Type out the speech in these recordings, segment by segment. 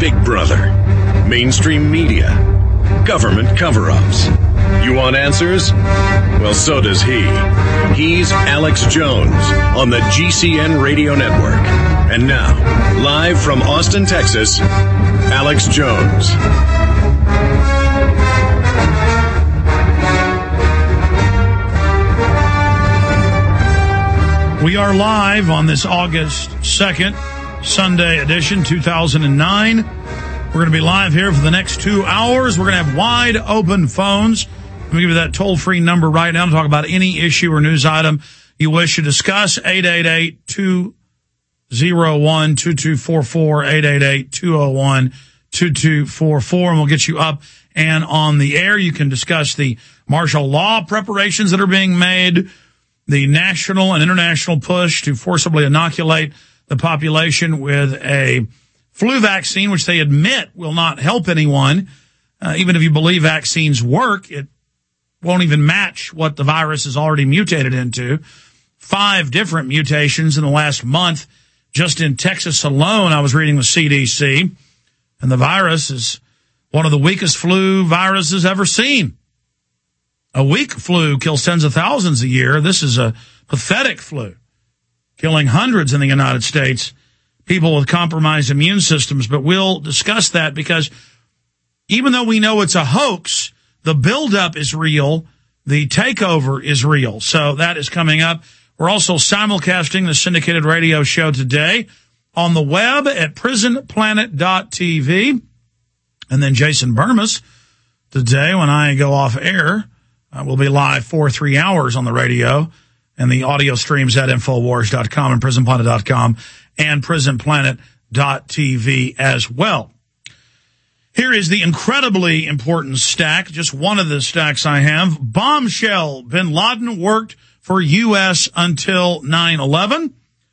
Big Brother, mainstream media, government cover-ups. You want answers? Well, so does he. He's Alex Jones on the GCN Radio Network. And now, live from Austin, Texas, Alex Jones. We are live on this August 2nd, Sunday edition, 2009. We're going to be live here for the next 2 hours. We're going to have wide open phones. Let me give you that toll-free number right now to talk about any issue or news item you wish to discuss. 888-201-2244, 888-201-2244, and we'll get you up and on the air. You can discuss the martial law preparations that are being made, the national and international push to forcibly inoculate the population with a flu vaccine, which they admit will not help anyone. Even if you believe vaccines work, it won't even match what the virus is already mutated into. 5 different mutations in the last month. Just in Texas alone, I was reading the CDC, and the virus is one of the weakest flu viruses ever seen. A weak flu kills tens of thousands a year. This is a pathetic flu, killing hundreds in the United States, people with compromised immune systems. But we'll discuss that because even though we know it's a hoax, the buildup is real, the takeover is real. So that is coming up. We're also simulcasting the syndicated radio show today on the web at prisonplanet.tv. And then Jason Burmis today, when I go off air, we'll be live for 3 hours on the radio, and the audio streams at Infowars.com and PrisonPlanet.com and PrisonPlanet.tv as well. Here is the incredibly important stack, just one of the stacks I have. Bombshell, bin Laden worked for U.S. until 9/11.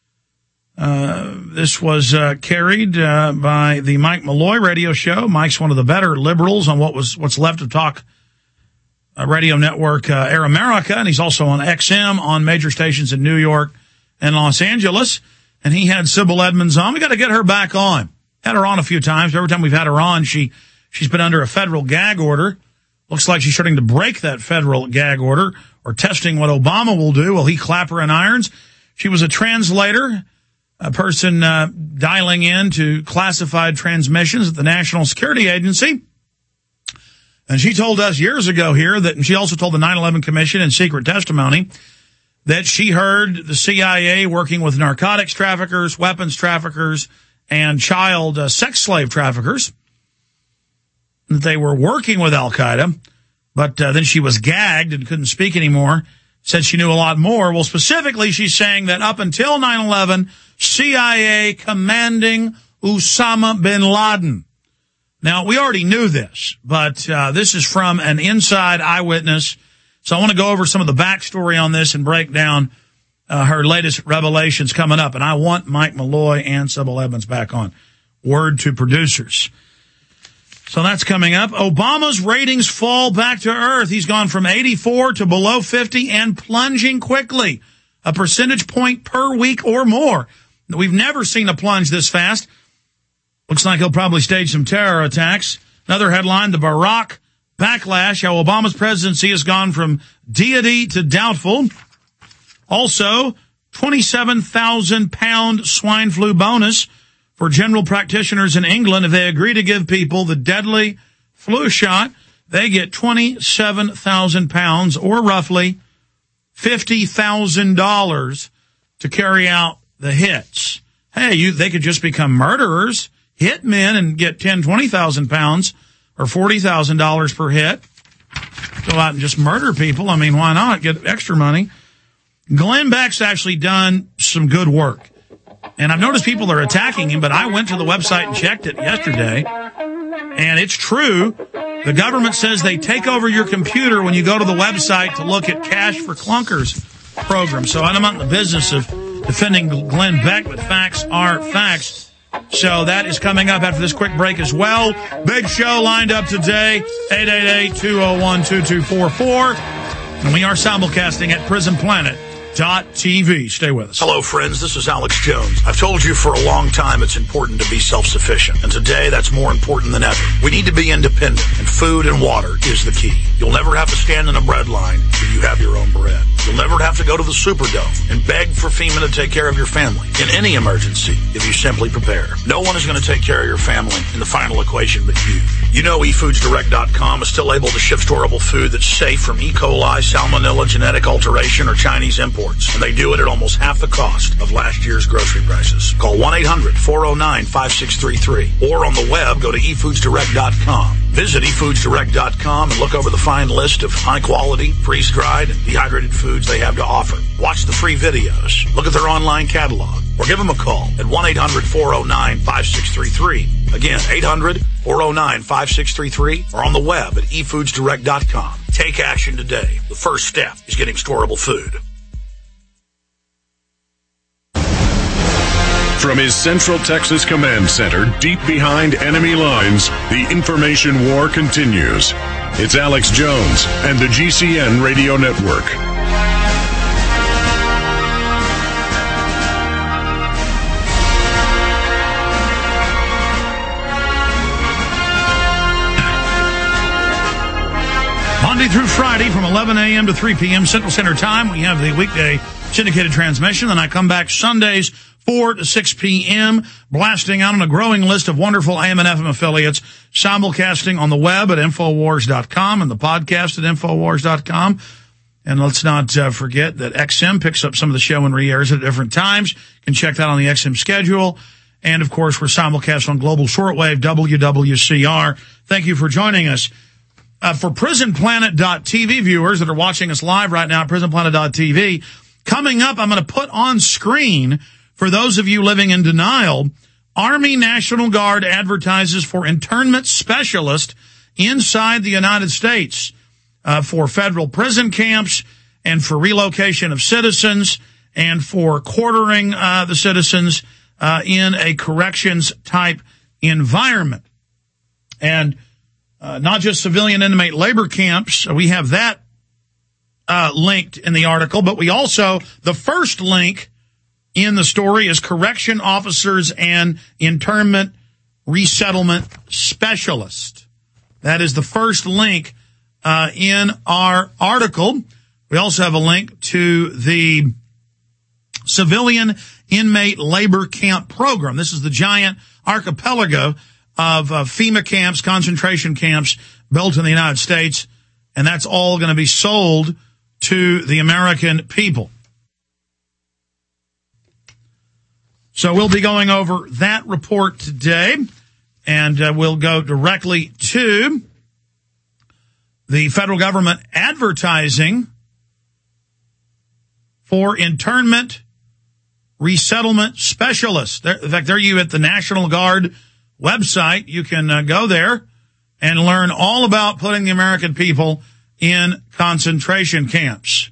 This was carried by the Mike Malloy radio show. Mike's one of the better liberals on what's left of talk radio network Air America, and he's also on XM on major stations in New York and Los Angeles. And he had Sybil Edmonds on. We got to get her back on. Had her on a few times. Every time we've had her on, she's been under a federal gag order. Looks like she's starting to break that federal gag order or testing what Obama will do. Will he clap her in irons? She was a translator, a person dialing in to classified transmissions at the National Security Agency. And she told us years ago here that, and she also told the 9/11 Commission in secret testimony that she heard the CIA working with narcotics traffickers, weapons traffickers, and child sex slave traffickers. That they were working with Al-Qaeda, but then she was gagged and couldn't speak anymore. Said she knew a lot more. Well, specifically, she's saying that up until 9/11, CIA commanding Osama bin Laden. Now, we already knew this, but this is from an inside eyewitness. So I want to go over some of the backstory on this and break down her latest revelations coming up. And I want Mike Malloy and Sybil Edmonds back on. Word to producers. So that's coming up. Obama's ratings fall back to earth. He's gone from 84 to below 50 and plunging quickly. A percentage point per week or more. We've never seen a plunge this fast. Looks like he'll probably stage some terror attacks. Another headline, the Barack backlash, how Obama's presidency has gone from deity to doubtful. Also, 27,000-pound swine flu bonus for general practitioners in England. If they agree to give people the deadly flu shot, they get 27,000 pounds, or roughly $50,000 to carry out the hits. Hey, they could just become murderers, hitmen, and get 10,000, 20,000 pounds or $40,000 per hit. Go out and just murder people. I mean, why not? Get extra money. Glenn Beck's actually done some good work. And I've noticed people are attacking him, but I went to the website and checked it yesterday. And it's true. The government says they take over your computer when you go to the website to look at Cash for Clunkers program. So I'm not in the business of defending Glenn Beck, but facts are facts. So that is coming up after this quick break as well. Big show lined up today, 888-201-2244. And we are simulcasting at Stay with us. Hello, friends. This is Alex Jones. I've told you for a long time it's important to be self-sufficient, and today that's more important than ever. We need to be independent, and food and water is the key. You'll never have to stand in a bread line if you have your own bread. You'll never have to go to the Superdome and beg for FEMA to take care of your family in any emergency if you simply prepare. No one is going to take care of your family in the final equation but you. You know eFoodsDirect.com is still able to ship storable food that's safe from E. coli, salmonella, genetic alteration, or Chinese imports. And they do it at almost half the cost of last year's grocery prices. Call 1-800-409-5633. Or on the web, go to eFoodsDirect.com. Visit eFoodsDirect.com and look over the fine list of high-quality, freeze-dried, and dehydrated foods they have to offer. Watch the free videos. Look at their online catalog. Or give them a call at 1-800-409-5633. Again, 800-409-5633. Or on the web at eFoodsDirect.com. Take action today. The first step is getting storable food. From his Central Texas Command Center, deep behind enemy lines, the information war continues. It's Alex Jones and the GCN Radio Network. Monday through Friday from 11 a.m. to 3 p.m. Central Standard Time, we have the weekday syndicated transmission. Then I come back Sundays 4 to 6 p.m., blasting out on a growing list of wonderful AM and FM affiliates, simulcasting on the web at Infowars.com and the podcast at Infowars.com. And let's not forget that XM picks up some of the show and re-airs at different times. You can check that on the XM schedule. And, of course, we're simulcast on Global Shortwave, WWCR. Thank you for joining us. For PrisonPlanet.tv viewers that are watching us live right now at PrisonPlanet.tv, coming up, I'm going to put on screen, for those of you living in denial, Army National Guard advertises for internment specialist inside the United States for federal prison camps and for relocation of citizens and for quartering the citizens in a corrections-type environment. And not just civilian inmate labor camps. We have that linked in the article, but we also, the first link in the story is correction officers and internment resettlement specialist. That is the first link in our article. We also have a link to the civilian inmate labor camp program. This is the giant archipelago of FEMA camps, concentration camps built in the United States, and that's all going to be sold to the American people. So we'll be going over that report today, and we'll go directly to the federal government advertising for internment resettlement specialists. In fact, there you at the National Guard website. You can go there and learn all about putting the American people in concentration camps.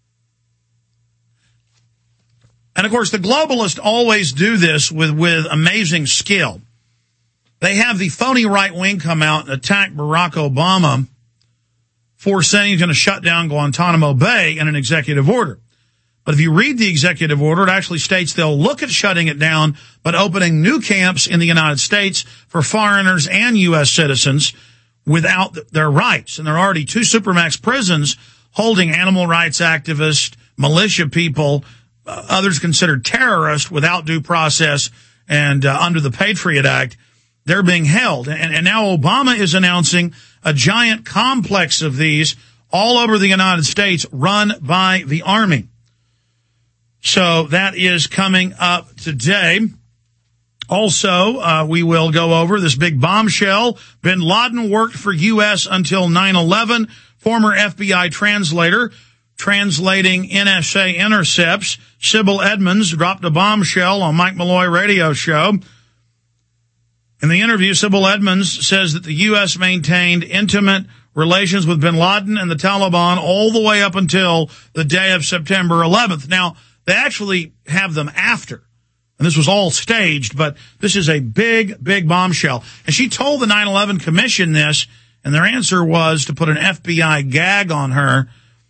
And, of course, the globalists always do this with amazing skill. They have the phony right wing come out and attack Barack Obama for saying he's going to shut down Guantanamo Bay in an executive order. But if you read the executive order, it actually states they'll look at shutting it down, but opening new camps in the United States for foreigners and U.S. citizens without their rights. And there are already 2 Supermax prisons holding animal rights activists, militia people, others considered terrorists without due process and under the Patriot Act. They're being held. And now Obama is announcing a giant complex of these all over the United States run by the Army. So that is coming up today. Also, we will go over this big bombshell. Bin Laden worked for U.S. until 9/11. Former FBI translator translating NSA intercepts. Sybil Edmonds dropped a bombshell on Mike Malloy radio show. In the interview, Sybil Edmonds says that the U.S. maintained intimate relations with Bin Laden and the Taliban all the way up until the day of September 11th. Now, they actually have them after. And this was all staged, but this is a big, big bombshell. And she told the 9/11 Commission this, and their answer was to put an FBI gag on her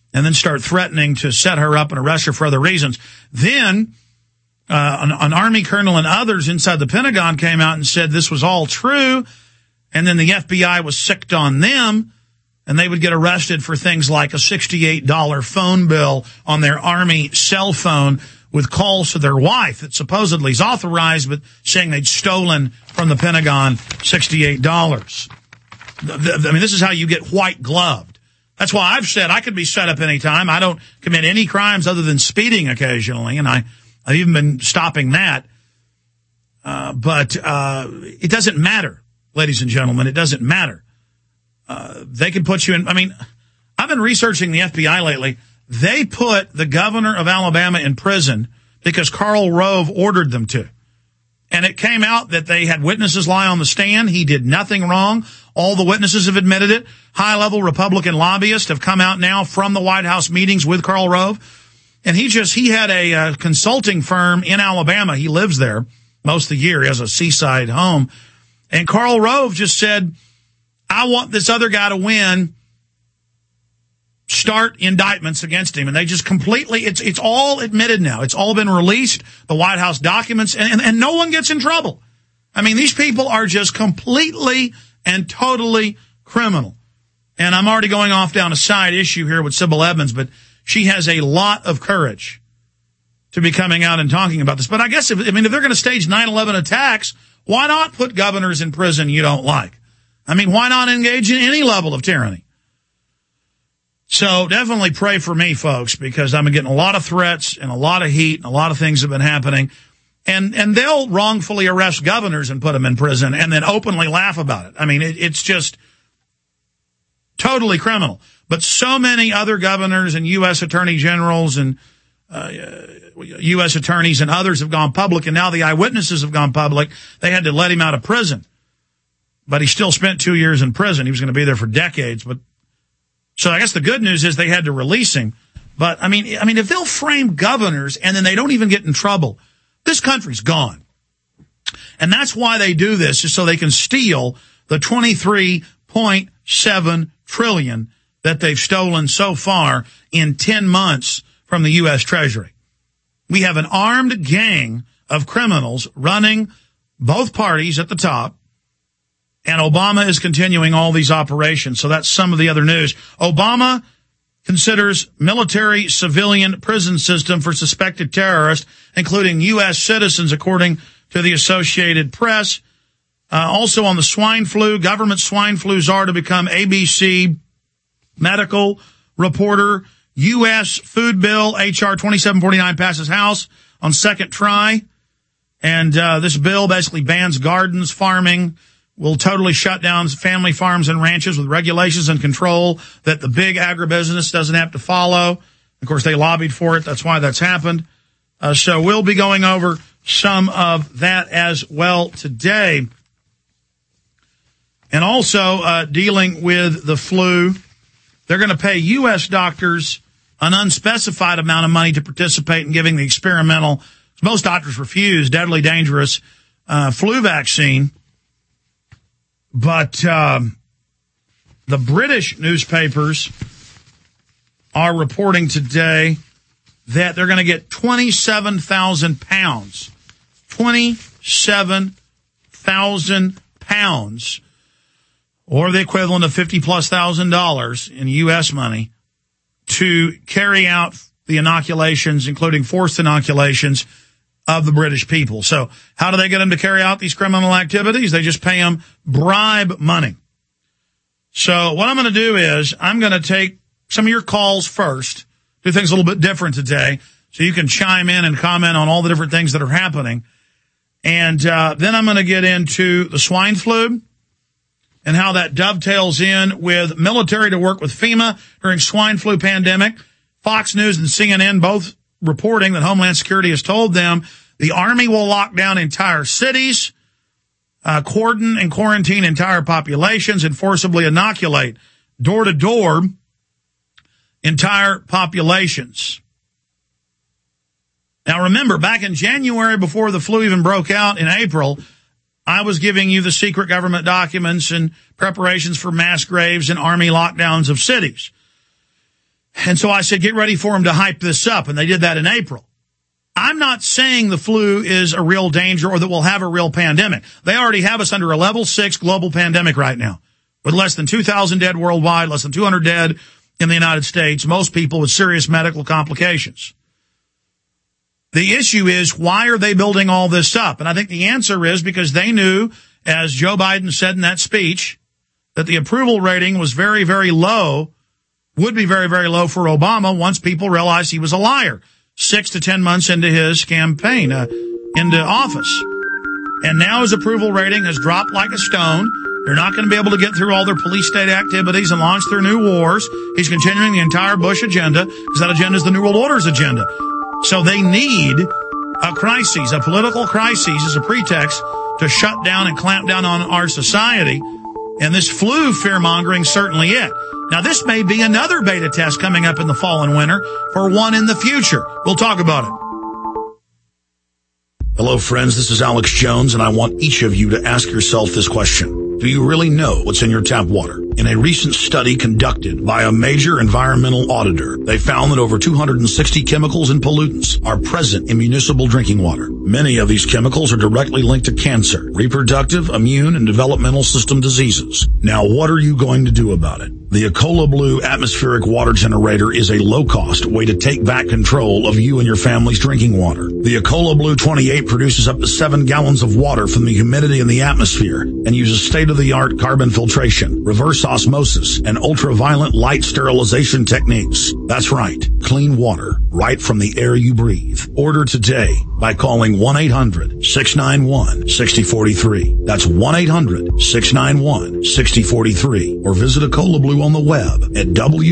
and then start threatening to set her up and arrest her for other reasons. Then an Army colonel and others inside the Pentagon came out and said this was all true, and then the FBI was sicked on them, and they would get arrested for things like a $68 phone bill on their Army cell phone with calls to their wife that supposedly is authorized, but saying they'd stolen from the Pentagon $68. I mean, this is how you get white-gloved. That's why I've said I could be set up anytime. I don't commit any crimes other than speeding occasionally, and I've even been stopping that. But it doesn't matter, ladies and gentlemen. It doesn't matter. They can put you in. I mean, I've been researching the FBI lately. They put the governor of Alabama in prison because Karl Rove ordered them to. And it came out that they had witnesses lie on the stand. He did nothing wrong. All the witnesses have admitted it. High-level Republican lobbyists have come out now from the White House meetings with Karl Rove. And he had a consulting firm in Alabama. He lives there most of the year. He has a seaside home. And Karl Rove just said, I want this other guy to win. Start indictments against him. And they just completely, it's all admitted now. It's all been released, the White House documents, and no one gets in trouble. I mean, these people are just completely and totally criminal. And I'm already going off down a side issue here with Sybil Edmonds, but she has a lot of courage to be coming out and talking about this. But I guess, if they're going to stage 9/11 attacks, why not put governors in prison you don't like? I mean, why not engage in any level of tyranny? So definitely pray for me, folks, because I'm getting a lot of threats and a lot of heat and a lot of things have been happening. And they'll wrongfully arrest governors and put them in prison and then openly laugh about it. I mean, it's just totally criminal. But so many other governors and U.S. attorney generals and U.S. attorneys and others have gone public, and now the eyewitnesses have gone public. They had to let him out of prison. But he still spent 2 years in prison. He was going to be there for decades. But so I guess the good news is they had to release him. But I mean, if they'll frame governors and then they don't even get in trouble, this country's gone. And that's why they do this, is so they can steal the $23.7 trillion that they've stolen so far in 10 months from the U.S. Treasury. We have an armed gang of criminals running both parties at the top. And Obama is continuing all these operations. So that's some of the other news. Obama considers military civilian prison system for suspected terrorists, including U.S. citizens, according to the Associated Press. Also on the swine flu, government swine flu czar to become ABC medical reporter. U.S. food bill, H.R. 2749, passes House on second try. And this bill basically bans gardens, farming, will totally shut down family farms and ranches with regulations and control that the big agribusiness doesn't have to follow. Of course, they lobbied for it. That's why that's happened. So we'll be going over some of that as well today. And also dealing with the flu. They're going to pay U.S. doctors an unspecified amount of money to participate in giving the experimental, most doctors refuse, deadly dangerous flu vaccine. But the British newspapers are reporting today that they're going to get £27,000, £27,000, or the equivalent of $50,000+ in U.S. money, to carry out the inoculations, including forced inoculations, of the British people. So how do they get them to carry out these criminal activities? They just pay them bribe money. So what I'm going to do is I'm going to take some of your calls first, do things a little bit different today, so you can chime in and comment on all the different things that are happening. And then I'm going to get into the swine flu and how that dovetails in with military to work with FEMA during swine flu pandemic. Fox News and CNN both reporting that Homeland Security has told them the Army will lock down entire cities, cordon and quarantine entire populations, and forcibly inoculate door-to-door entire populations. Now remember, back in January, before the flu even broke out in April, I was giving you the secret government documents and preparations for mass graves and Army lockdowns of cities. And so I said, get ready for them to hype this up. And they did that in April. I'm not saying the flu is a real danger or that we'll have a real pandemic. They already have us under a level 6 global pandemic right now, with less than 2,000 dead worldwide, less than 200 dead in the United States, most people with serious medical complications. The issue is, why are they building all this up? And I think the answer is because they knew, as Joe Biden said in that speech, that the approval rating was very, very low, would be very, very low for Obama once people realized he was a liar 6 to 10 months into his campaign, into office. And now his approval rating has dropped like a stone. They're not going to be able to get through all their police state activities and launch their new wars. He's continuing the entire Bush agenda because that agenda is the New World Order's agenda. So they need a crisis, a political crisis as a pretext to shut down and clamp down on our society. And this flu fear-mongering certainly it. Now, this may be another beta test coming up in the fall and winter for one in the future. We'll talk about it. Hello, friends. This is Alex Jones, and I want each of you to ask yourself this question. Do you really know what's in your tap water? In a recent study conducted by a major environmental auditor, they found that over 260 chemicals and pollutants are present in municipal drinking water. Many of these chemicals are directly linked to cancer, reproductive, immune, and developmental system diseases. Now, what are you going to do about it? The Ecola Blue atmospheric water generator is a low-cost way to take back control of you and your family's drinking water. The Ecola Blue 28 produces up to 7 gallons of water from the humidity in the atmosphere and uses state-of-the-art carbon filtration, reverse osmosis, and ultraviolet light sterilization techniques. That's right, clean water right from the air you breathe. Order today by calling 1-800-691-6043. That's 1-800-691-6043. Or visit Ecola Blue on the web at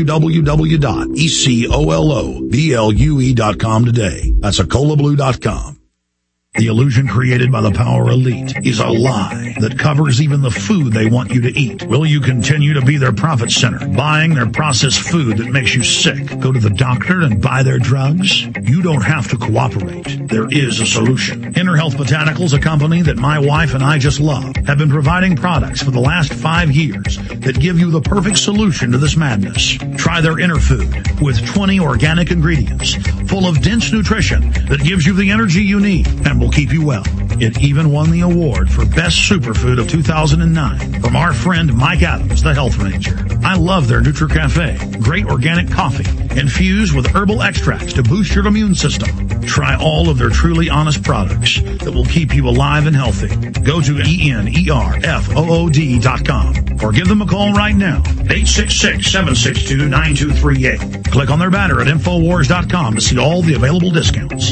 www.ecoloblu.com today. That's EcolaBlue.com. The illusion created by the power elite is a lie that covers even the food they want you to eat. Will you continue to be their profit center, buying their processed food that makes you sick? Go to the doctor and buy their drugs? You don't have to cooperate. There is a solution. Inner Health Botanicals, a company that my wife and I just love, have been providing products for the last 5 years that give you the perfect solution to this madness. Try their Inner Food with 20 organic ingredients full of dense nutrition that gives you the energy you need and will keep you well. It even won the award for Best Superfood of 2009 from our friend Mike Adams, the Health Ranger. I love their NutriCafe. Great organic coffee infused with herbal extracts to boost your immune system. Try all of their truly honest products that will keep you alive and healthy. Go to ENERFOOD.com or give them a call right now, 866-762-9238. Click on their banner at Infowars.com to see all the available discounts.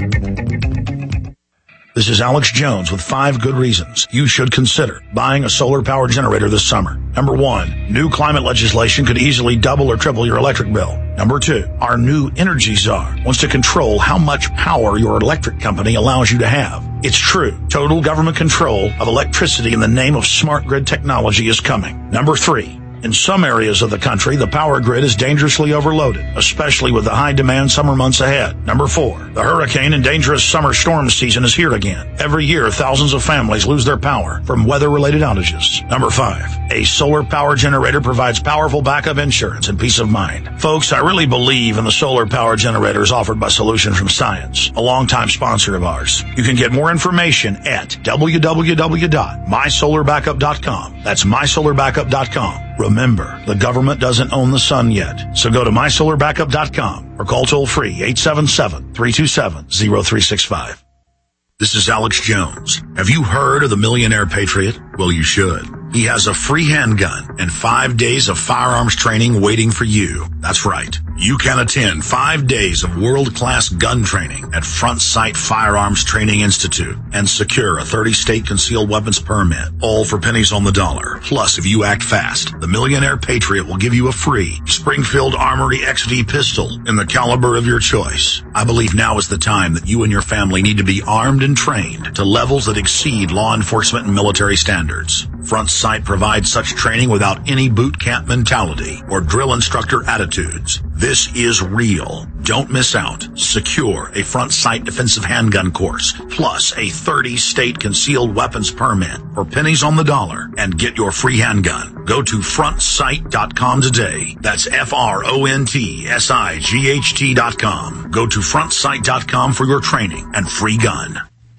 This is Alex Jones with 5 good reasons you should consider buying a solar power generator this summer. Number 1, new climate legislation could easily double or triple your electric bill. Number 2, our new energy czar wants to control how much power your electric company allows you to have. It's true. Total government control of electricity in the name of smart grid technology is coming. Number 3, in some areas of the country, the power grid is dangerously overloaded, especially with the high-demand summer months ahead. Number 4, the hurricane and dangerous summer storm season is here again. Every year, thousands of families lose their power from weather-related outages. Number 5, a solar power generator provides powerful backup insurance and peace of mind. Folks, I really believe in the solar power generators offered by Solution from Science, a longtime sponsor of ours. You can get more information at www.mysolarbackup.com. That's mysolarbackup.com. Remember, the government doesn't own the sun yet, so go to mysolarbackup.com or call toll-free 877-327-0365. This is Alex Jones. Have you heard of the Millionaire Patriot? Well, you should. He has a free handgun and 5 days of firearms training waiting for you. That's right. You can attend 5 days of world-class gun training at Front Sight Firearms Training Institute and secure a 30-state concealed weapons permit, all for pennies on the dollar. Plus, if you act fast, the Millionaire Patriot will give you a free Springfield Armory XD pistol in the caliber of your choice. I believe now is the time that you and your family need to be armed and trained to levels that exceed law enforcement and military standards. Front Sight provides such training without any boot camp mentality or drill instructor attitudes. This is real. Don't miss out. Secure a front sight defensive handgun course, plus a 30-state concealed weapons permit for pennies on the dollar, and get your free handgun. Go to frontsight.com today. That's FRONTSIGHT.com. Go to frontsight.com for your training and free gun.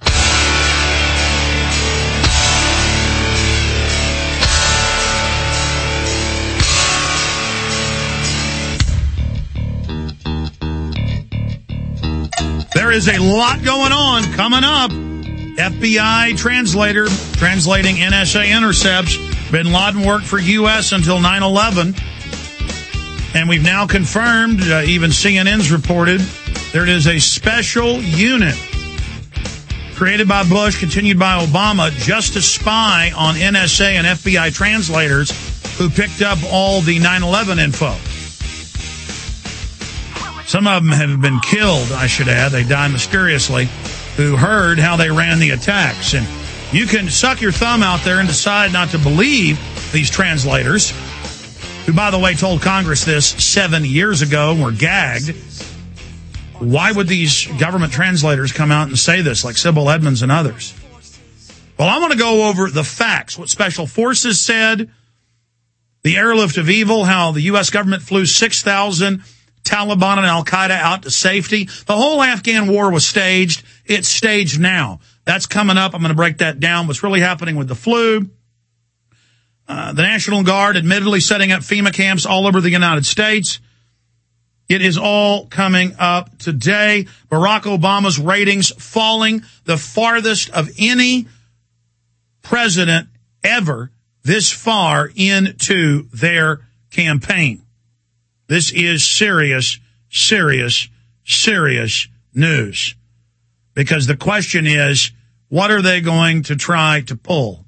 There is a lot going on coming up. FBI translator translating NSA intercepts. Bin Laden worked for U.S. until 9/11. And we've now confirmed, even CNN's reported, there is a special unit created by Bush, continued by Obama, just to spy on NSA and FBI translators who picked up all the 9/11 info. Some of them have been killed, I should add. They died mysteriously, who heard how they ran the attacks. And you can suck your thumb out there and decide not to believe these translators, who, by the way, told Congress this 7 years ago and were gagged. Why would these government translators come out and say this, like Sybil Edmonds and others? Well, I want to go over the facts, what Special Forces said, the airlift of evil, how the U.S. government flew 6,000 Taliban and al-Qaeda out to safety. The whole Afghan war was staged. It's staged now. That's coming up. I'm going to break that down. What's really happening with the flu. The National Guard admittedly setting up FEMA camps all over the United States. It is all coming up today. Barack Obama's ratings falling the farthest of any president ever this far into their campaign. This is serious, serious, serious news. Because the question is, what are they going to try to pull?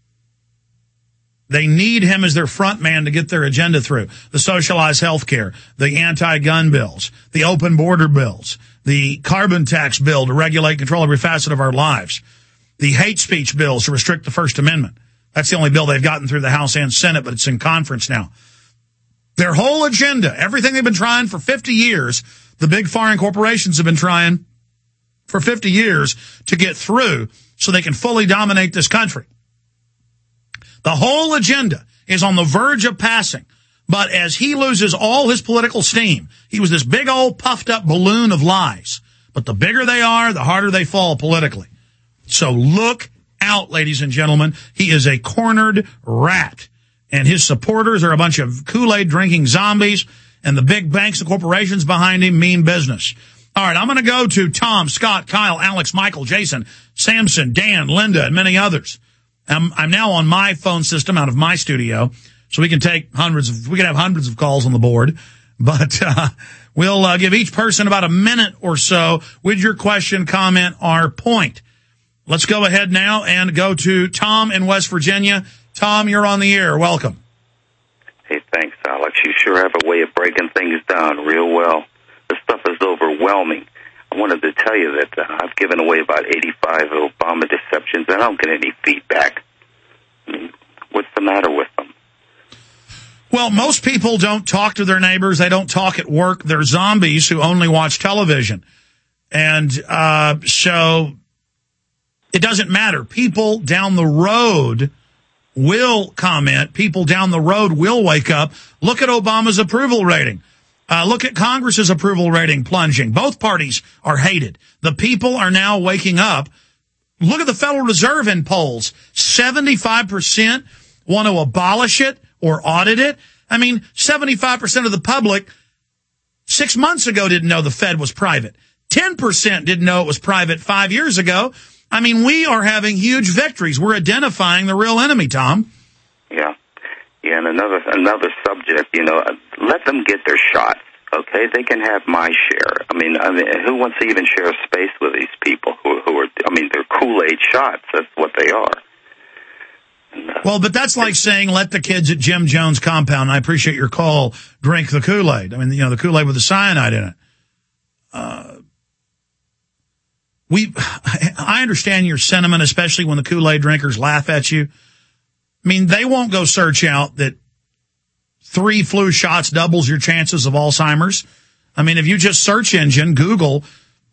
They need him as their front man to get their agenda through. The socialized health care, the anti-gun bills, the open border bills, the carbon tax bill to regulate and control every facet of our lives, the hate speech bills to restrict the First Amendment. That's the only bill they've gotten through the House and Senate, but it's in conference now. Their whole agenda, everything they've been trying for 50 years, the big foreign corporations have been trying for 50 years to get through so they can fully dominate this country. The whole agenda is on the verge of passing. But as he loses all his political steam, he was this big old puffed up balloon of lies. But the bigger they are, the harder they fall politically. So look out, ladies and gentlemen. He is a cornered rat. And his supporters are a bunch of Kool-Aid drinking zombies, and the big banks and corporations behind him mean business. All right, I'm going to go to Tom, Scott, Kyle, Alex, Michael, Jason, Samson, Dan, Linda, and many others. I'm now on my phone system out of my studio, so we can have hundreds of calls on the board. But we'll give each person about a minute or so with your question, comment, or point. Let's go ahead now and go to Tom in West Virginia. Tom, you're on the air. Welcome. Hey, thanks, Alex. You sure have a way of breaking things down real well. This stuff is overwhelming. I wanted to tell you that I've given away about 85 Obama deceptions, and I don't get any feedback. I mean, what's the matter with them? Well, most people don't talk to their neighbors. They don't talk at work. They're zombies who only watch television. And so it doesn't matter. People down the road will comment. People down the road will wake up. Look at Obama's approval rating. Look at Congress's approval rating plunging. Both parties are hated. The people are now waking up. Look at the Federal Reserve in polls. 75% want to abolish it or audit it. I mean, 75% of the public 6 months ago didn't know the Fed was private. 10% didn't know it was private 5 years ago. I mean, we are having huge victories. We're identifying the real enemy, Tom. Yeah. Yeah, and another subject, let them get their shots, okay? They can have my share. I mean, who wants to even share space with these people who are, they're Kool-Aid shots. That's what they are. Well, but that's like saying let the kids at Jim Jones' compound, and I appreciate your call, drink the Kool-Aid. I mean, the Kool-Aid with the cyanide in it. I understand your sentiment, especially when the Kool-Aid drinkers laugh at you. I mean, they won't go search out that 3 flu shots doubles your chances of Alzheimer's. I mean, if you just search engine, Google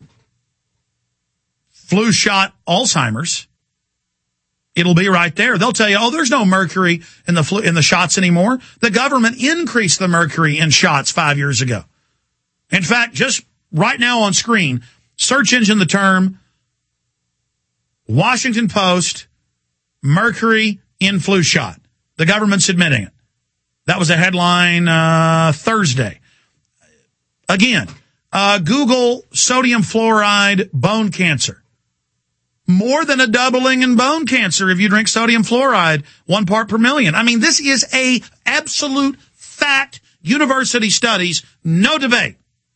flu shot Alzheimer's, it'll be right there. They'll tell you, oh, there's no mercury in the shots anymore. The government increased the mercury in shots 5 years ago. In fact, just right now on screen, search engine the term Washington Post, mercury in flu shot. The government's admitting it. That was a headline Thursday. Again, Google sodium fluoride bone cancer. More than a doubling in bone cancer if you drink sodium fluoride, 1 part per million. I mean, this is a absolute fact. University studies, no debate.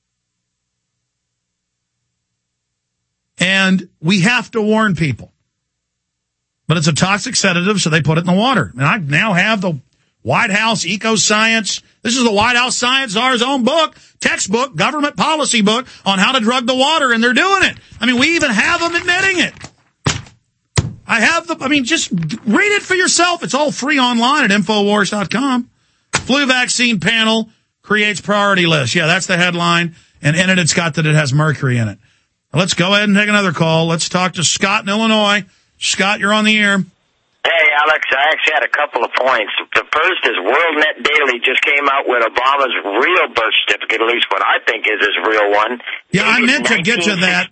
And we have to warn people. But it's a toxic sedative, so they put it in the water. And I now have the White House Eco-Science. This is the White House Science Czar's own book, textbook, government policy book on how to drug the water, and they're doing it. I mean, we even have them admitting it. Just read it for yourself. It's all free online at Infowars.com. Flu vaccine panel creates priority list. Yeah, that's the headline. And in it, it's got that it has mercury in it. Let's go ahead and take another call. Let's talk to Scott in Illinois. Scott, you're on the air. Hey, Alex, I actually had a couple of points. The first is WorldNet Daily just came out with Obama's real birth certificate, at least what I think is his real one. Yeah, I meant to get to that.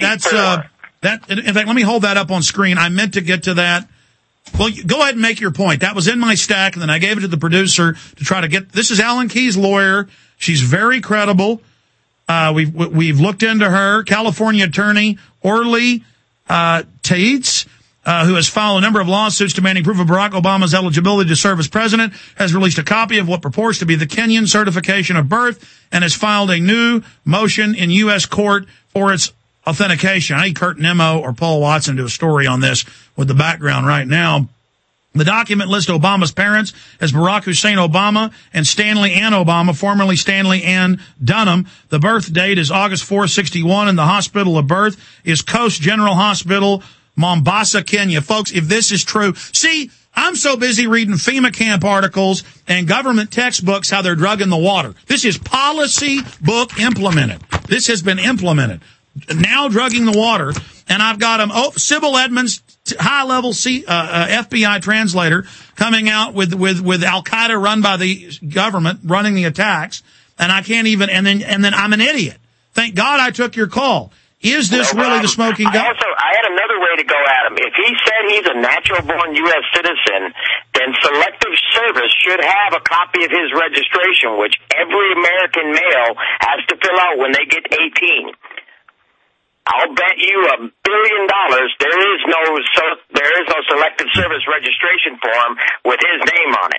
In fact, let me hold that up on screen. I meant to get to that. Well, go ahead and make your point. That was in my stack, and then I gave it to the producer to try to get. This is Alan Key's lawyer. She's very credible. We've looked into her. California attorney Orly Taitz, who has filed a number of lawsuits demanding proof of Barack Obama's eligibility to serve as president, has released a copy of what purports to be the Kenyan certification of birth and has filed a new motion in U.S. court for its authentication. I need Kurt Nimmo or Paul Watson to do a story on this with the background right now. The document lists Obama's parents as Barack Hussein Obama and Stanley Ann Obama, formerly Stanley Ann Dunham. The birth date is August 4, 1961, and the hospital of birth is Coast General Hospital, Mombasa, Kenya. Folks, if this is true, see, I'm so busy reading FEMA camp articles and government textbooks how they're drugging the water. This is policy book implemented. This has been implemented. Now drugging the water, and I've got Sybil Edmonds, high-level FBI translator, coming out with Al-Qaeda run by the government running the attacks, and I can't even, and then I'm an idiot. Thank God I took your call. Is this really the smoking gun? I had another way to go at him. If he said he's a natural-born U.S. citizen, then Selective Service should have a copy of his registration, which every American male has to fill out when they get 18. I'll bet you $1 billion there is no Selective Service registration form with his name on it.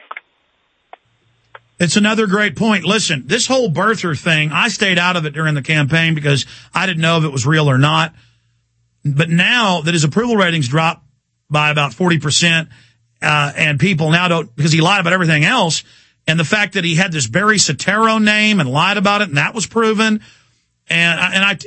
It's another great point. Listen, this whole birther thing, I stayed out of it during the campaign because I didn't know if it was real or not. But now that his approval ratings dropped by about 40%, and people now don't, because he lied about everything else, and the fact that he had this Barry Soetoro name and lied about it, and that was proven. And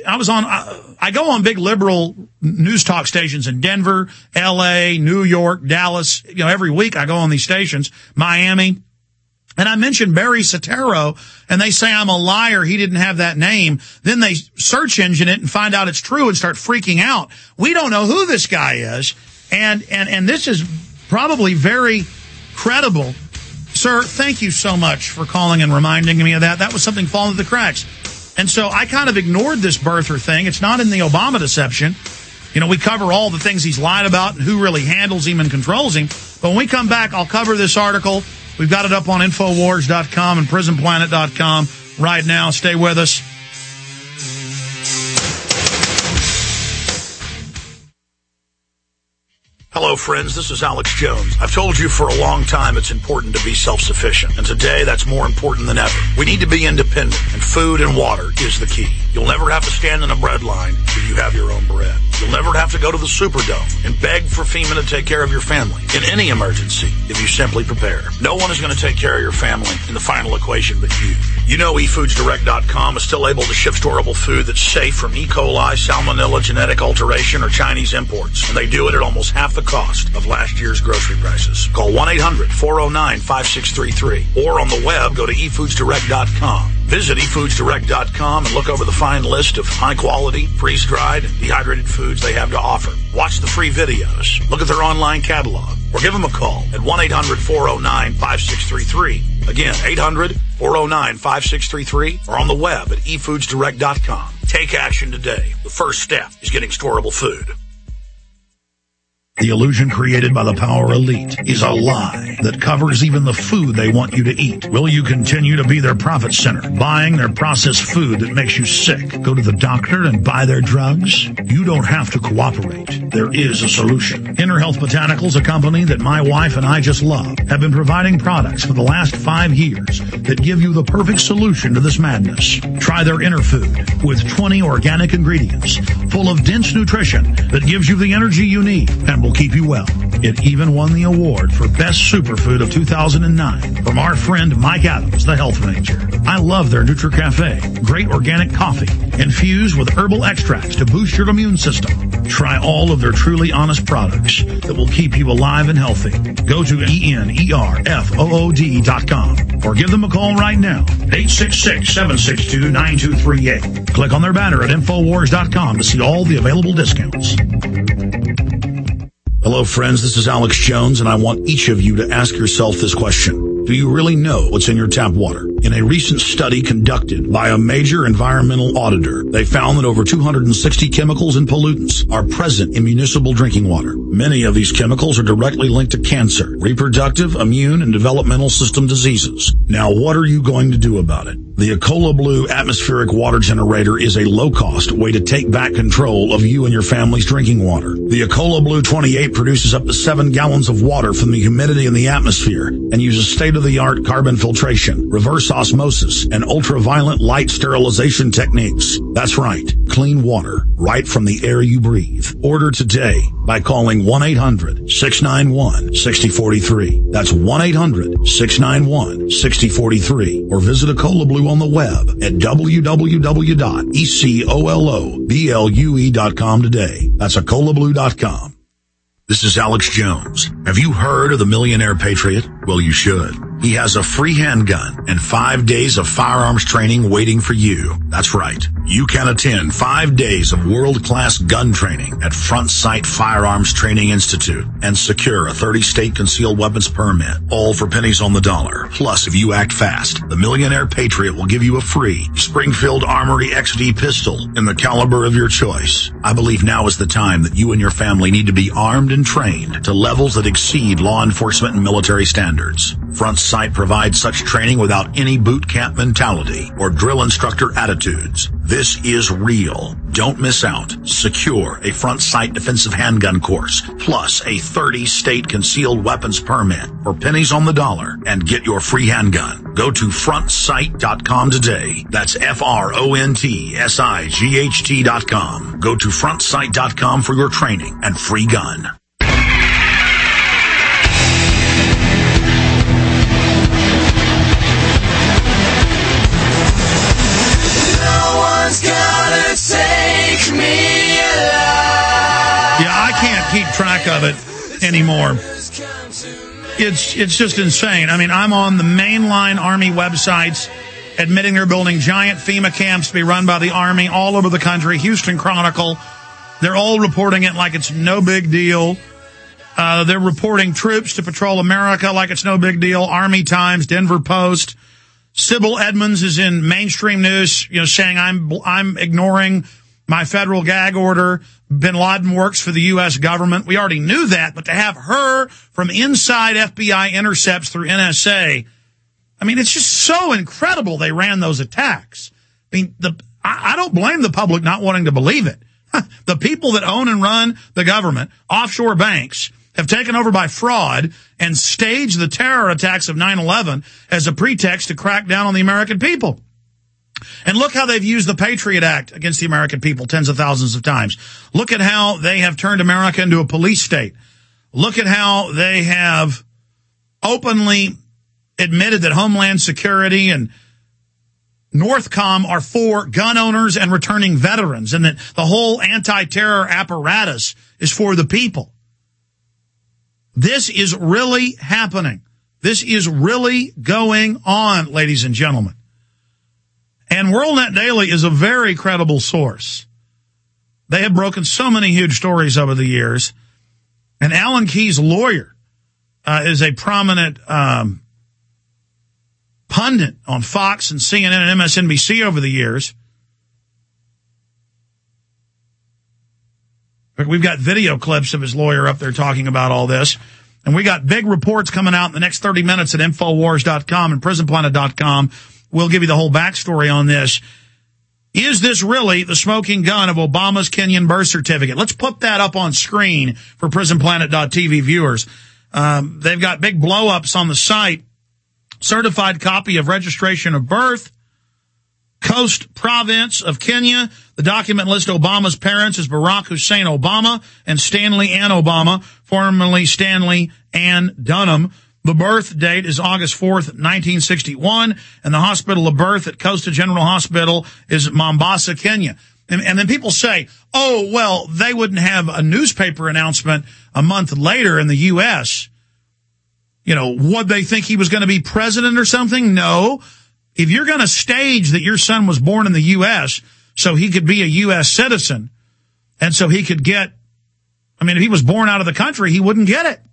I go on big liberal news talk stations in Denver, LA, New York, Dallas, every week I go on these stations, Miami. And I mentioned Barry Soetoro, and they say I'm a liar. He didn't have that name. Then they search engine it and find out it's true and start freaking out. We don't know who this guy is. And this is probably very credible. Sir, thank you so much for calling and reminding me of that. That was something falling through the cracks. And so I kind of ignored this birther thing. It's not in the Obama deception. We cover all the things he's lied about and who really handles him and controls him. But when we come back, I'll cover this article. We've got it up on Infowars.com and PrisonPlanet.com right now. Stay with us. Hello, friends. This is Alex Jones. I've told you for a long time it's important to be self-sufficient, and today that's more important than ever. We need to be independent, and food and water is the key. You'll never have to stand in a bread line if you have your own bread. You'll never have to go to the Superdome and beg for FEMA to take care of your family in any emergency if you simply prepare. No one is going to take care of your family in the final equation but you. eFoodsDirect.com is still able to ship storable food that's safe from E. coli, salmonella, genetic alteration, or Chinese imports, and they do it at almost half the cost of last year's grocery prices. Call 1-800-409-5633 or on the web go to eFoodsDirect.com. Visit eFoodsDirect.com and look over the fine list of high-quality, freeze-dried, and dehydrated foods they have to offer. Watch the free videos. Look at their online catalog. Or give them a call at 1-800-409-5633. Again, 800-409-5633. Or on the web at eFoodsDirect.com. Take action today. The first step is getting storable food. The illusion created by the power elite is a lie that covers even the food they want you to eat. Will you continue to be their profit center, buying their processed food that makes you sick? Go to the doctor and buy their drugs? You don't have to cooperate. There is a solution. Inner Health Botanicals, a company that my wife and I just love, have been providing products for the last 5 years that give you the perfect solution to this madness. Try their Inner Food with 20 organic ingredients full of dense nutrition that gives you the energy you need and will keep you well. It even won the award for Best Superfood of 2009 from our friend Mike Adams, the Health Ranger. I love their NutriCafe. Great organic coffee infused with herbal extracts to boost your immune system. Try all of their truly honest products that will keep you alive and healthy. Go to ENERFOOD.com or give them a call right now, 866-762-9238. Click on their banner at Infowars.com to see all the available discounts. Hello, friends. This is Alex Jones, and I want each of you to ask yourself this question. Do you really know what's in your tap water? In a recent study conducted by a major environmental auditor, they found that over 260 chemicals and pollutants are present in municipal drinking water. Many of these chemicals are directly linked to cancer, reproductive, immune, and developmental system diseases. Now, what are you going to do about it? The Ecola Blue atmospheric water generator is a low-cost way to take back control of you and your family's drinking water. The Ecola Blue 28 produces up to 7 gallons of water from the humidity in the atmosphere and uses state-of-the-art carbon filtration, reverse osmosis, and ultraviolet light sterilization techniques. That's right, clean water right from the air you breathe. Order today by calling 1-800-691-6043. That's 1-800-691-6043. Or visit Ecola Blue on the web at www.ecoloblu.com today. That's EcolaBlue.com. This is Alex Jones. Have you heard of the Millionaire Patriot? Well, you should. He has a free handgun and 5 days of firearms training waiting for you. That's right. You can attend 5 days of world-class gun training at Front Sight Firearms Training Institute and secure a 30-state concealed weapons permit, all for pennies on the dollar. Plus, if you act fast, the Millionaire Patriot will give you a free Springfield Armory XD pistol in the caliber of your choice. I believe now is the time that you and your family need to be armed and trained to levels that exceed law enforcement and military standards. Front Sight provides such training without any boot camp mentality or drill instructor attitudes. This is real. Don't miss out. Secure a Front Sight defensive handgun course, plus a 30-state concealed weapons permit for pennies on the dollar, and get your free handgun. Go to frontsight.com today. That's FRONTSIGHT.com. Go to frontsight.com for your training and free gun. I can't keep track of it anymore. It's just insane. I mean, I'm on the mainline Army websites admitting they're building giant FEMA camps to be run by the Army all over the country. Houston Chronicle, they're all reporting it like it's no big deal. They're reporting troops to patrol America like it's no big deal. Army Times, Denver Post. Sybil Edmonds is in mainstream news, saying I'm ignoring my federal gag order. Bin Laden works for the U.S. government. We already knew that, but to have her from inside FBI intercepts through NSA, I mean, it's just so incredible they ran those attacks. I mean, I don't blame the public not wanting to believe it. The people that own and run the government, offshore banks, have taken over by fraud and staged the terror attacks of 9/11 as a pretext to crack down on the American people. And look how they've used the Patriot Act against the American people tens of thousands of times. Look at how they have turned America into a police state. Look at how they have openly admitted that Homeland Security and Northcom are for gun owners and returning veterans, and that the whole anti-terror apparatus is for the people. This is really happening. This is really going on, ladies and gentlemen. And WorldNet Daily is a very credible source. They have broken so many huge stories over the years. And Alan Keyes' lawyer is a prominent pundit on Fox and CNN and MSNBC over the years. We've got video clips of his lawyer up there talking about all this. And we got big reports coming out in the next 30 minutes at Infowars.com and PrisonPlanet.com. We'll give you the whole backstory on this. Is this really the smoking gun of Obama's Kenyan birth certificate? Let's put that up on screen for PrisonPlanet.tv viewers. They've got big blow-ups on the site. Certified copy of registration of birth. Coast Province of Kenya. The document lists Obama's parents as Barack Hussein Obama and Stanley Ann Obama, formerly Stanley Ann Dunham. The birth date is August 4th, 1961, and the hospital of birth at Coast General Hospital is Mombasa, Kenya. And then people say, oh, well, they wouldn't have a newspaper announcement a month later in the U.S. You know, would they think he was going to be president or something? No. If you're going to stage that your son was born in the U.S. so he could be a U.S. citizen and so he could get, I mean, if he was born out of the country, he wouldn't get it.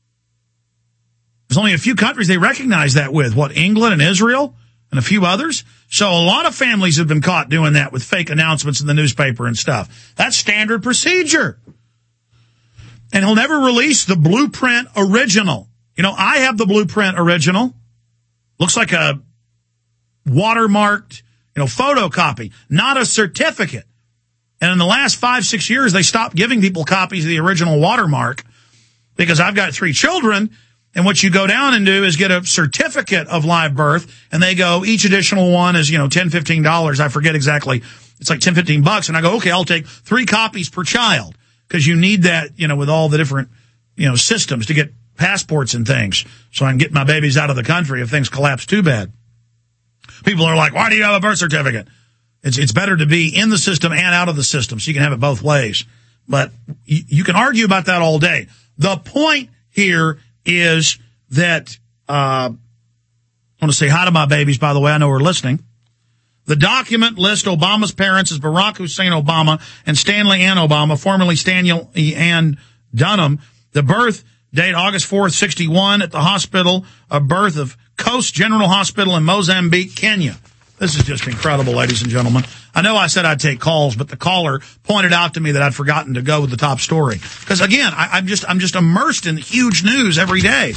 There's only a few countries they recognize that with. What, England and Israel and a few others? So a lot of families have been caught doing that with fake announcements in the newspaper and stuff. That's standard procedure. And he'll never release the blueprint original. You know, I have the blueprint original. Looks like a watermarked, photocopy, not a certificate. And in the last 5-6 years, they stopped giving people copies of the original watermark because I've got 3 children. And what you go down and do is get a certificate of live birth. And they go, each additional one is, $10, $15. I forget exactly. It's like $10, $15. And I go, okay, I'll take 3 copies per child because you need that, with all the different, systems to get passports and things. So I can get my babies out of the country if things collapse too bad. People are like, why do you have a birth certificate? It's better to be in the system and out of the system so you can have it both ways. But you can argue about that all day. The point here is that, I want to say hi to my babies, by the way. I know we're listening. The document lists Obama's parents as Barack Hussein Obama and Stanley Ann Obama, formerly Stanley Ann Dunham. The birth date, August 4th, 61, at the hospital of birth of Coast General Hospital in Mozambique, Kenya. This is just incredible, ladies and gentlemen. I know I said I'd take calls, but the caller pointed out to me that I'd forgotten to go with the top story. Because again, I'm just immersed in huge news every day.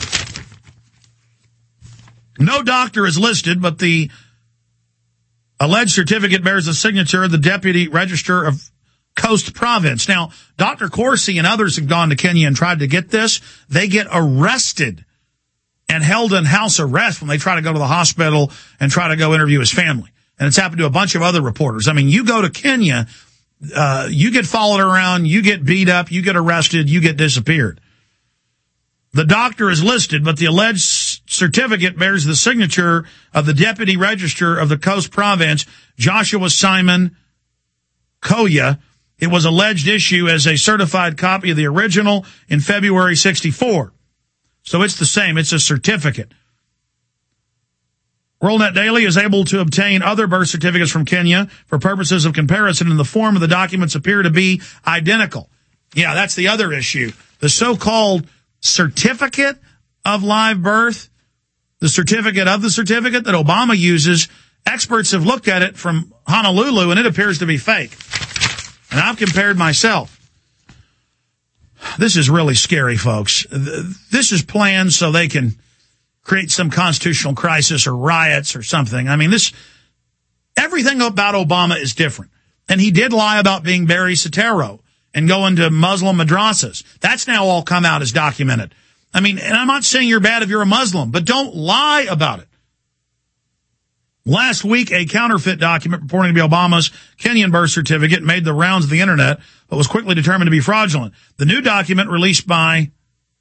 No doctor is listed, but the alleged certificate bears the signature of the deputy registrar of Coast Province. Now, Dr. Corsi and others have gone to Kenya and tried to get this. They get arrested and held in house arrest when they try to go to the hospital and try to go interview his family. And it's happened to a bunch of other reporters. I mean, you go to Kenya, you get followed around, you get beat up, you get arrested, you get disappeared. The doctor is listed, but the alleged certificate bears the signature of the deputy registrar of the Coast Province, Joshua Simon Koya. It was alleged issue as a certified copy of the original in February 64. So it's the same. It's a certificate. WorldNet Daily is able to obtain other birth certificates from Kenya for purposes of comparison, and the form of the documents appear to be identical. Yeah, that's the other issue. The so-called certificate of live birth, the certificate of the certificate that Obama uses, experts have looked at it from Honolulu, and it appears to be fake. And I've compared myself. This is really scary, folks. This is planned so they can create some constitutional crisis or riots or something. I mean, everything about Obama is different. And he did lie about being Barry Soetoro and going to Muslim madrasas. That's now all come out as documented. I mean, and I'm not saying you're bad if you're a Muslim, but don't lie about it. Last week, a counterfeit document purporting to be Obama's Kenyan birth certificate made the rounds of the internet, but was quickly determined to be fraudulent. The new document released by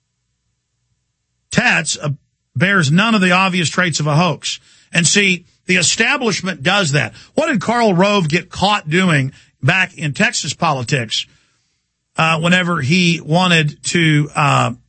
Tats bears none of the obvious traits of a hoax. And see, the establishment does that. What did Karl Rove get caught doing back in Texas politics whenever he wanted to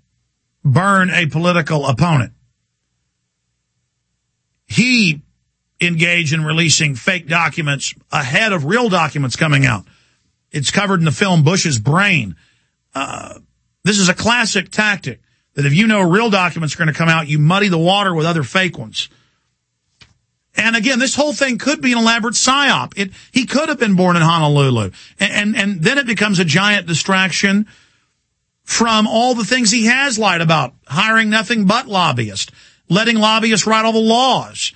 burn a political opponent? He engage in releasing fake documents ahead of real documents coming out. It's covered in the film Bush's Brain. This is a classic tactic that if you know real documents are going to come out, you muddy the water with other fake ones. And again, this whole thing could be an elaborate psyop. He could have been born in Honolulu. And then it becomes a giant distraction from all the things he has lied about, hiring nothing but lobbyists, letting lobbyists write all the laws,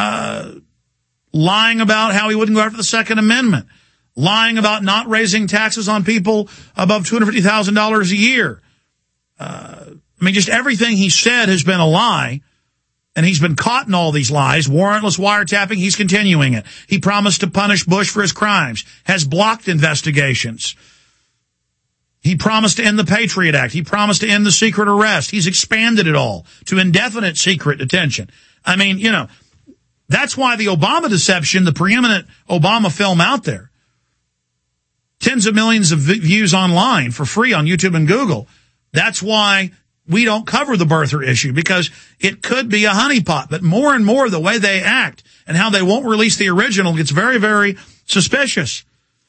lying about how he wouldn't go after the Second Amendment, lying about not raising taxes on people above $250,000 a year. Just everything he said has been a lie, and he's been caught in all these lies. Warrantless wiretapping, he's continuing it. He promised to punish Bush for his crimes, has blocked investigations. He promised to end the Patriot Act. He promised to end the secret arrest. He's expanded it all to indefinite secret detention. That's why the Obama deception, the preeminent Obama film out there, tens of millions of views online for free on YouTube and Google. That's why we don't cover the birther issue, because it could be a honeypot. But more and more, the way they act and how they won't release the original gets very, very suspicious.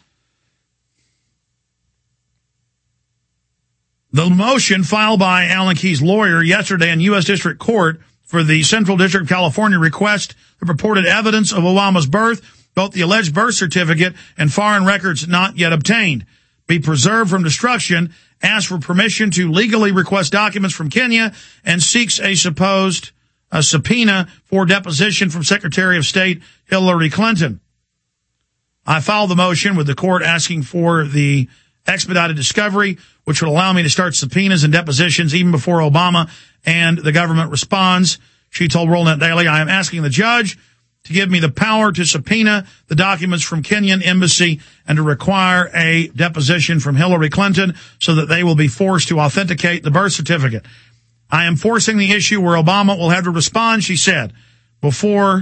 The motion filed by Alan Keyes' lawyer yesterday in U.S. District Court for the Central District of California request the purported evidence of Obama's birth, both the alleged birth certificate and foreign records not yet obtained, be preserved from destruction, asks for permission to legally request documents from Kenya, and seeks a supposed subpoena for deposition from Secretary of State Hillary Clinton. I filed the motion with the court asking for the expedited discovery, which would allow me to start subpoenas and depositions even before Obama and the government responds. She told WorldNet Daily, I am asking the judge to give me the power to subpoena the documents from Kenyan embassy and to require a deposition from Hillary Clinton so that they will be forced to authenticate the birth certificate. I am forcing the issue where Obama will have to respond, she said, before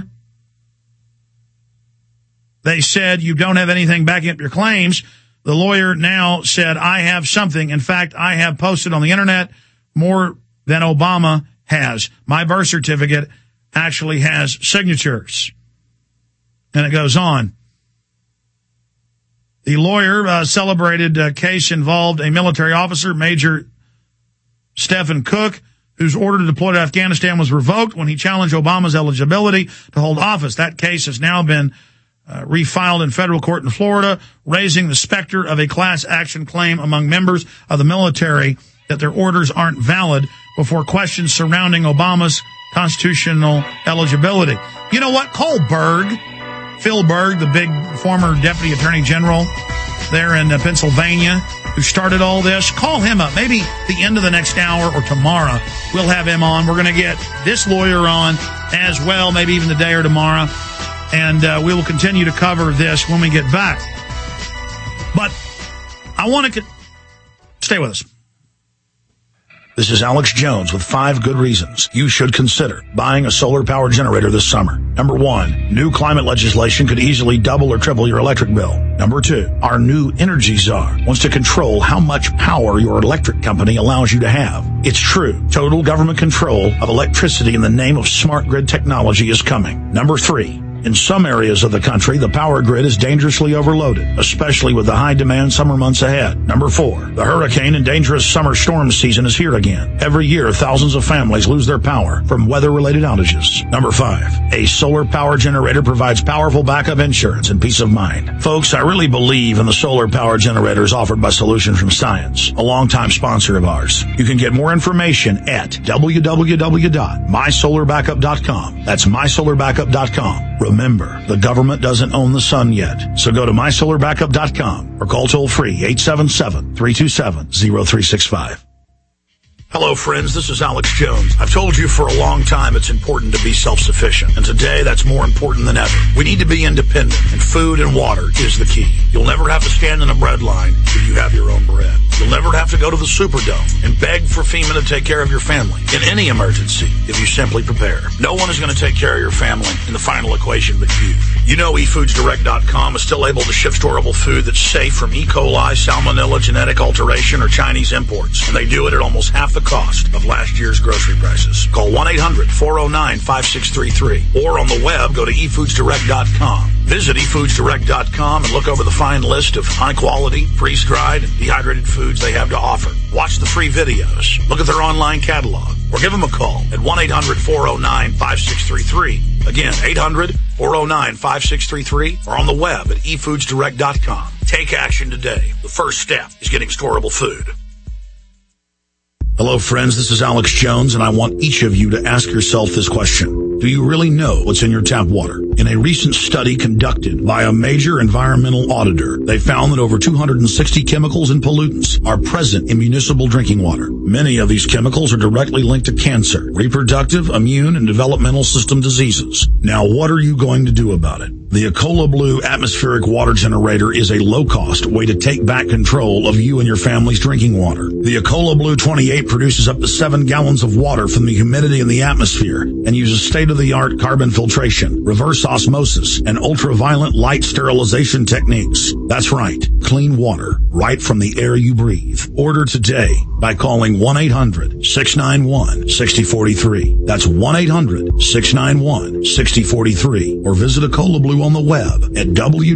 they said you don't have anything backing up your claims. The lawyer now said, I have something. In fact, I have posted on the internet more than Obama has. My birth certificate actually has signatures. And it goes on. The lawyer celebrated a case involved a military officer, Major Stephen Cook, whose order to deploy to Afghanistan was revoked when he challenged Obama's eligibility to hold office. That case has now been refiled in federal court in Florida, raising the specter of a class action claim among members of the military that their orders aren't valid before questions surrounding Obama's constitutional eligibility. You know what? Call Berg, Phil Berg, the big former deputy attorney general there in Pennsylvania, who started all this. Call him up. Maybe the end of the next hour or tomorrow, we'll have him on. We're going to get this lawyer on as well, maybe even the day or tomorrow. And we will continue to cover this when we get back. But I want to stay with us. This is Alex Jones with 5 good reasons you should consider buying a solar power generator this summer. Number 1, new climate legislation could easily double or triple your electric bill. Number 2, our new energy czar wants to control how much power your electric company allows you to have. It's true. Total government control of electricity in the name of smart grid technology is coming. Number 3, in some areas of the country, the power grid is dangerously overloaded, especially with the high-demand summer months ahead. Number 4, the hurricane and dangerous summer storm season is here again. Every year, thousands of families lose their power from weather-related outages. Number 5, a solar power generator provides powerful backup insurance and peace of mind. Folks, I really believe in the solar power generators offered by Solutions from Science, a longtime sponsor of ours. You can get more information at www.mysolarbackup.com. That's mysolarbackup.com. Remember, the government doesn't own the sun yet, so go to mysolarbackup.com or call toll-free 877-327-0365. Hello, friends. This is Alex Jones. I've told you for a long time it's important to be self-sufficient, and today that's more important than ever. We need to be independent, and food and water is the key. You'll never have to stand in a bread line if you have your own bread. You'll never have to go to the Superdome and beg for FEMA to take care of your family in any emergency if you simply prepare. No one is going to take care of your family in the final equation but you. You know eFoodsDirect.com is still able to ship storable food that's safe from E. coli, salmonella, genetic alteration, or Chinese imports. And they do it at almost half the cost of last year's grocery prices. Call 1-800-409-5633. Or on the web, go to eFoodsDirect.com. Visit eFoodsDirect.com and look over the fine list of high-quality, freeze-dried, and dehydrated foods they have to offer. Watch the free videos. Look at their online catalog. Or give them a call at 1-800-409-5633. Again, 800-409-5633. Or on the web at eFoodsDirect.com. Take action today. The first step is getting storable food. Hello, friends. This is Alex Jones, and I want each of you to ask yourself this question. Do you really know what's in your tap water? In a recent study conducted by a major environmental auditor, they found that over 260 chemicals and pollutants are present in municipal drinking water. Many of these chemicals are directly linked to cancer, reproductive, immune, and developmental system diseases. Now, what are you going to do about it? The Ecola Blue atmospheric water generator is a low-cost way to take back control of you and your family's drinking water. The Ecola Blue 28 produces up to 7 gallons of water from the humidity in the atmosphere and uses state-of-the-art carbon filtration, reverse osmosis, and ultraviolet light sterilization techniques. That's right, clean water right from the air you breathe. Order today by calling 1-800-691-6043. That's 1-800-691-6043. Or visit Ecola Blue on the web at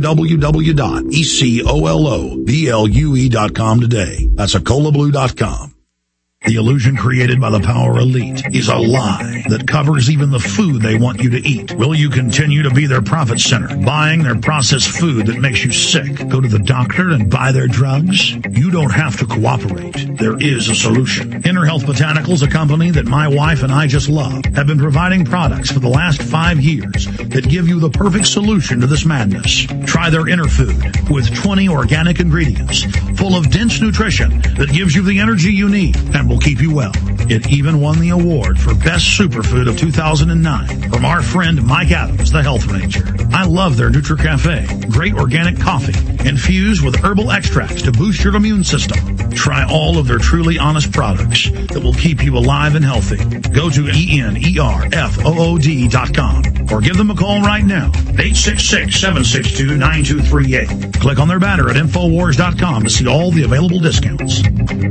www.ecoloblu.com today. That's EcolaBlue.com. The illusion created by the power elite is a lie that covers even the food they want you to eat. Will you continue to be their profit center, buying their processed food that makes you sick? Go to the doctor and buy their drugs? You don't have to cooperate. There is a solution. Inner Health Botanicals, a company that my wife and I just love, have been providing products for the last 5 years that give you the perfect solution to this madness. Try their Inner Food with 20 organic ingredients full of dense nutrition that gives you the energy you need and will keep you well. It even won the award for Best Superfood of 2009 from our friend Mike Adams, the Health Ranger. I love their NutriCafe. Great organic coffee infused with herbal extracts to boost your immune system. Try all of their truly honest products that will keep you alive and healthy. Go to ENERFOOD.com or give them a call right now, 866-762-9238. Click on their banner at Infowars.com to see all the available discounts.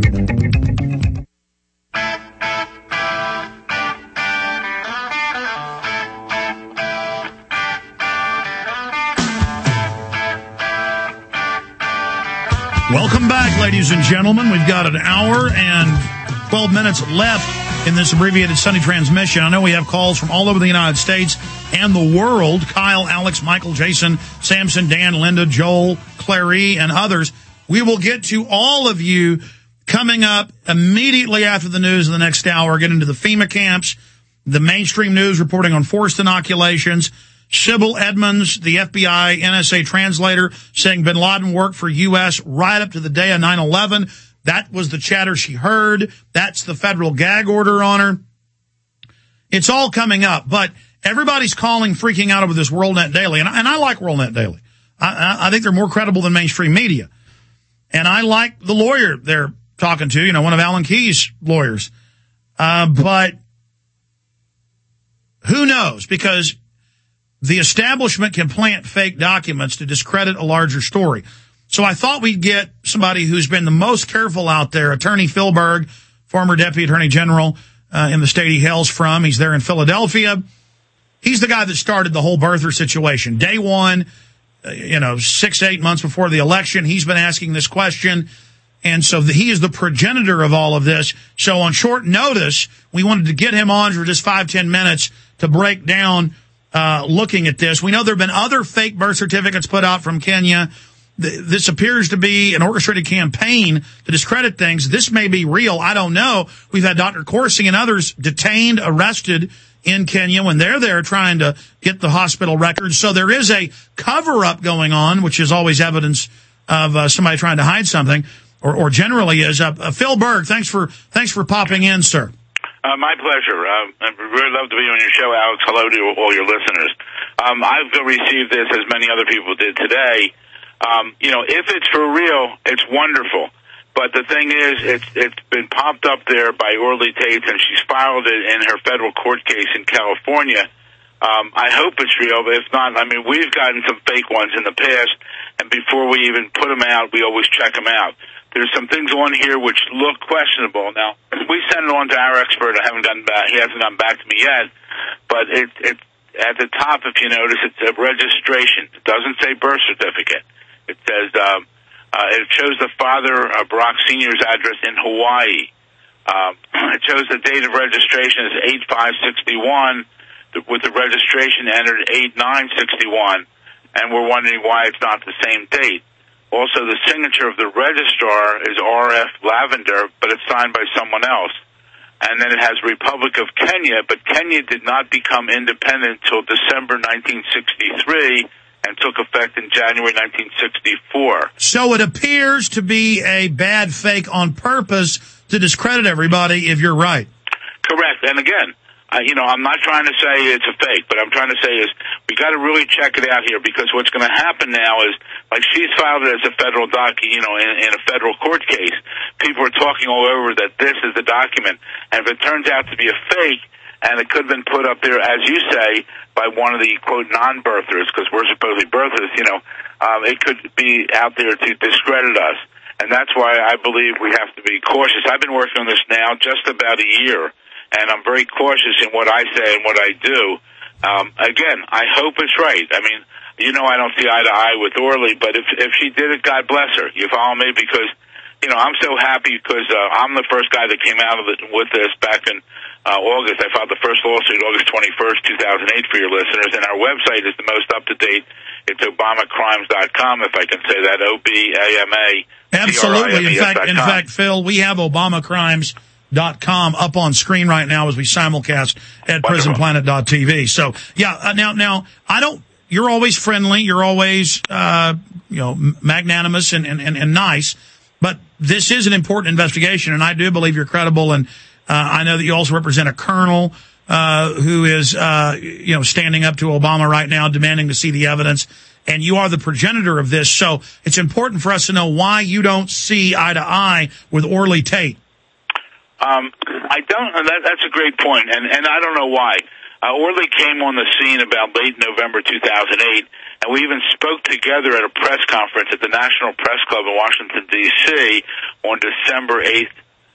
Welcome back, ladies and gentlemen. We've got an hour and 12 minutes left in this abbreviated Sunday transmission. I know we have calls from all over the United States and the world. Kyle, Alex, Michael, Jason, Samson, Dan, Linda, Joel, Clary, and others. We will get to all of you coming up immediately after the news in the next hour. Get into the FEMA camps, the mainstream news reporting on forced inoculations, Sybil Edmonds, the FBI NSA translator, saying bin Laden worked for U.S. right up to the day of 9/11. That was the chatter she heard. That's the federal gag order on her. It's all coming up, but everybody's calling, freaking out over this WorldNet Daily, and I like WorldNet Daily. I think they're more credible than mainstream media. And I like the lawyer they're talking to, one of Alan Keyes' lawyers. But who knows? Because the establishment can plant fake documents to discredit a larger story. So I thought we'd get somebody who's been the most careful out there, Attorney Phil Berg, former Deputy Attorney General in the state he hails from. He's there in Philadelphia. He's the guy that started the whole birther situation. Day one, 6 to 8 months before the election, he's been asking this question. And so he is the progenitor of all of this. So on short notice, we wanted to get him on for just 5-10 minutes to break down looking at this. We know there have been other fake birth certificates put out from Kenya. This appears to be an orchestrated campaign to discredit things. This may be real. I don't know. We've had Dr. Corsi and others detained, arrested in Kenya when they're there trying to get the hospital records. So there is a cover-up going on, which is always evidence of somebody trying to hide something, or generally is. Phil Berg, thanks for popping in, sir. My pleasure. I'd really love to be on your show, Alex. Hello to all your listeners. I've received this as many other people did today. If it's for real, it's wonderful. But the thing is, it's been popped up there by Orly Tate, and she's filed it in her federal court case in California. I hope it's real, but if not, I mean, we've gotten some fake ones in the past, and before we even put them out, we always check them out. There's some things on here which look questionable. Now, we sent it on to our expert. He hasn't gotten back to me yet, but it's at the top, if you notice, it's a registration. It doesn't say birth certificate. It says, it shows the father, Barack Sr.'s address in Hawaii. It shows the date of registration is 8/5/61, with the registration entered 8/9/61, and we're wondering why it's not the same date. Also, the signature of the registrar is R.F. Lavender, but it's signed by someone else. And then it has Republic of Kenya, but Kenya did not become independent until December 1963 and took effect in January 1964. So it appears to be a bad fake on purpose to discredit everybody, if you're right. Correct. And again, I'm not trying to say it's a fake, but I'm trying to say is we got to really check it out here, because what's going to happen now is, like, she's filed it as a federal document, in a federal court case. People are talking all over that this is the document, and if it turns out to be a fake, and it could have been put up there, as you say, by one of the quote non-birthers, because we're supposedly birthers, it could be out there to discredit us, and that's why I believe we have to be cautious. I've been working on this now just about a year, and I'm very cautious in what I say and what I do. Again, I hope it's right. I mean, I don't see eye to eye with Orly, but if she did it, God bless her. You follow me? Because, I'm so happy because I'm the first guy that came out of it with this back in August. I filed the first lawsuit August 21st, 2008 for your listeners, and our website is the most up-to-date. It's ObamaCrimes.com, if I can say that, OBAMA. Absolutely. In fact, Phil, we have ObamaCrimes.com up on screen right now as we simulcast at prisonplanet.tv. So, yeah, now, you're always friendly, you're always, magnanimous and nice, but this is an important investigation, and I do believe you're credible, and I know that you also represent a colonel who is, standing up to Obama right now, demanding to see the evidence, and you are the progenitor of this, so it's important for us to know why you don't see eye to eye with Orly Tate. I don't. That's a great point, and I don't know why. Orly came on the scene about late November 2008, and we even spoke together at a press conference at the National Press Club in Washington, D.C. on December 8th,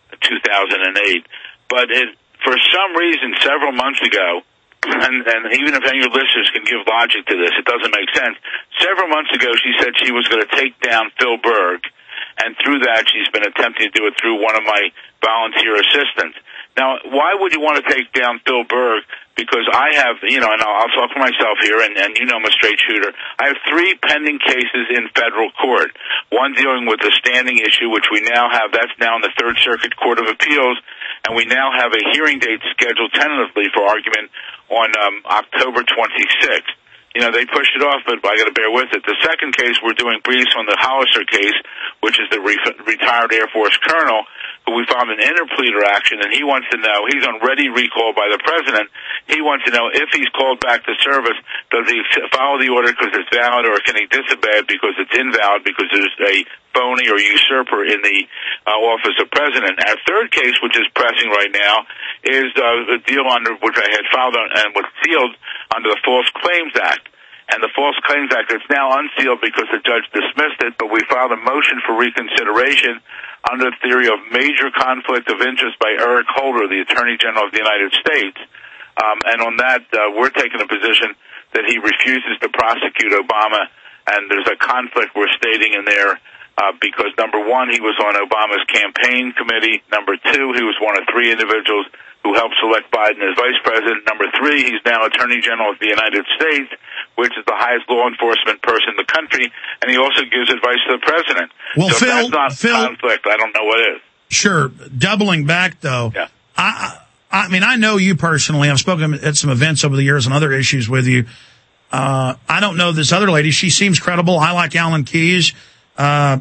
2008. But for some reason, several months ago, and even if any of your listeners can give logic to this, it doesn't make sense. Several months ago, she said she was going to take down Phil Berg, and through that, she's been attempting to do it through one of my volunteer assistants. Now, why would you want to take down Phil Berg? Because I have, and I'll talk for myself here, and I'm a straight shooter. I have 3 pending cases in federal court. One dealing with the standing issue, which we now have. That's now in the Third Circuit Court of Appeals, and we now have a hearing date scheduled tentatively for argument on October 26th. They pushed it off, but I got to bear with it. The second case, we're doing briefs on the Hollister case, which is the retired Air Force colonel, who we filed an interpleader action, and he wants to know, he's on ready recall by the president, he wants to know if he's called back to service, does he follow the order because it's valid, or can he disavow it because it's invalid, because there's a phony or usurper in the office of president. Our third case, which is pressing right now, is the deal under which I had filed and was sealed under the False Claims Act. And the False Claims Act is now unsealed because the judge dismissed it, but we filed a motion for reconsideration under the theory of major conflict of interest by Eric Holder, the Attorney General of the United States. And on that, we're taking a position that he refuses to prosecute Obama, and there's a conflict we're stating in there because, number one, he was on Obama's campaign committee. Number two, he was one of 3 individuals who helped select Biden as vice president. Number 3, he's now Attorney General of the United States, which is the highest law enforcement person in the country, and he also gives advice to the president. Well, so Phil, if that's not conflict, I don't know what is. Sure. Doubling back, though, yeah. I mean, I know you personally. I've spoken at some events over the years on other issues with you. I don't know this other lady. She seems credible. I like Alan Keyes. I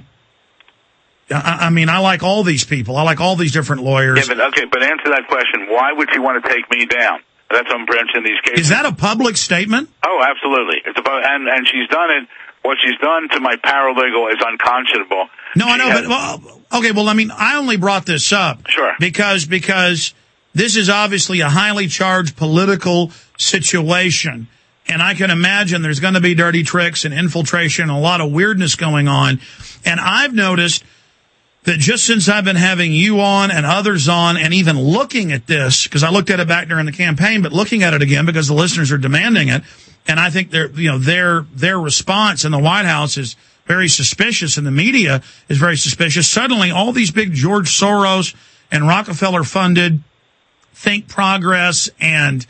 mean, I like all these people. I like all these different lawyers. Yeah, but answer that question. Why would you want to take me down? That's what I'm branching these cases. Is that a public statement? Oh, absolutely. It's about, and she's done it what she's done to my paralegal is unconscionable. No, I know, but okay. Well, I mean, I only brought this up because this is obviously a highly charged political situation, and I can imagine there's going to be dirty tricks and infiltration and a lot of weirdness going on. And I've noticed that just since I've been having you on and others on, and even looking at this, because I looked at it back during the campaign, but looking at it again because the listeners are demanding it, and I think their response in the White House is very suspicious, and the media is very suspicious. Suddenly, all these big George Soros and Rockefeller-funded Think Progress and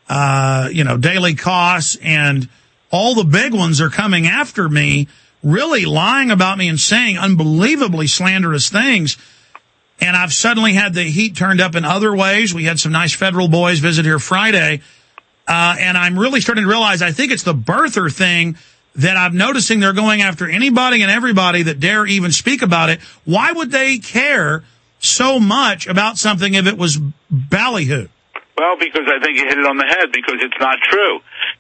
Daily Costs and all the big ones are coming after me, really lying about me and saying unbelievably slanderous things. And I've suddenly had the heat turned up in other ways. We had some nice federal boys visit here Friday. And I'm really starting to realize, I think it's the birther thing that I'm noticing they're going after anybody and everybody that dare even speak about it. Why would they care so much about something if it was ballyhoo? Well, because I think you hit it on the head, because it's not true.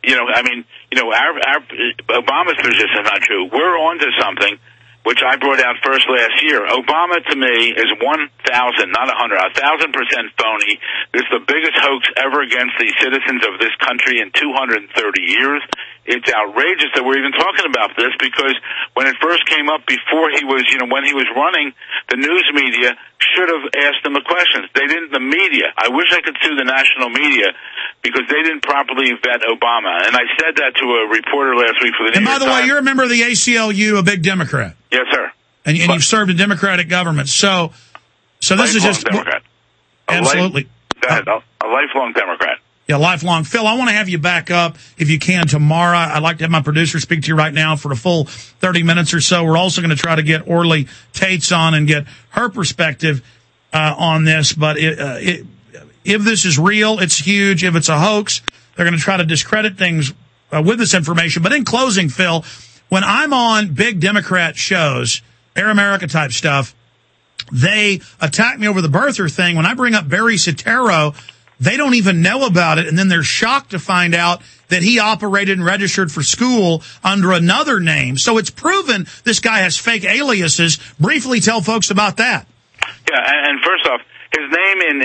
Our Obama's position is not true. We're onto something, which I brought out first last year. Obama, to me, is 1,000, not 100, 1,000% phony. This is the biggest hoax ever against the citizens of this country in 230 years. It's outrageous that we're even talking about this, because when it first came up before he was, when he was running, the news media should have asked him the questions. They didn't, the media. I wish I could sue the national media because they didn't properly vet Obama. And I said that to a reporter last week for the New York Times. And by the way, you're a member of the ACLU, a big Democrat. Yes, sir. And you've served a Democratic government. So this is just... Democrat. Absolutely. A lifelong Democrat. Yeah, lifelong. Phil, I want to have you back up, if you can, tomorrow. I'd like to have my producer speak to you right now for a full 30 minutes or so. We're also going to try to get Orly Tates on and get her perspective on this. But if this is real, it's huge. If it's a hoax, they're going to try to discredit things with this information. But in closing, Phil, when I'm on big Democrat shows, Air America type stuff, they attack me over the birther thing. When I bring up Barry Soetoro, they don't even know about it, and then they're shocked to find out that he operated and registered for school under another name. So it's proven this guy has fake aliases. Briefly tell folks about that. Yeah, and first off, his name in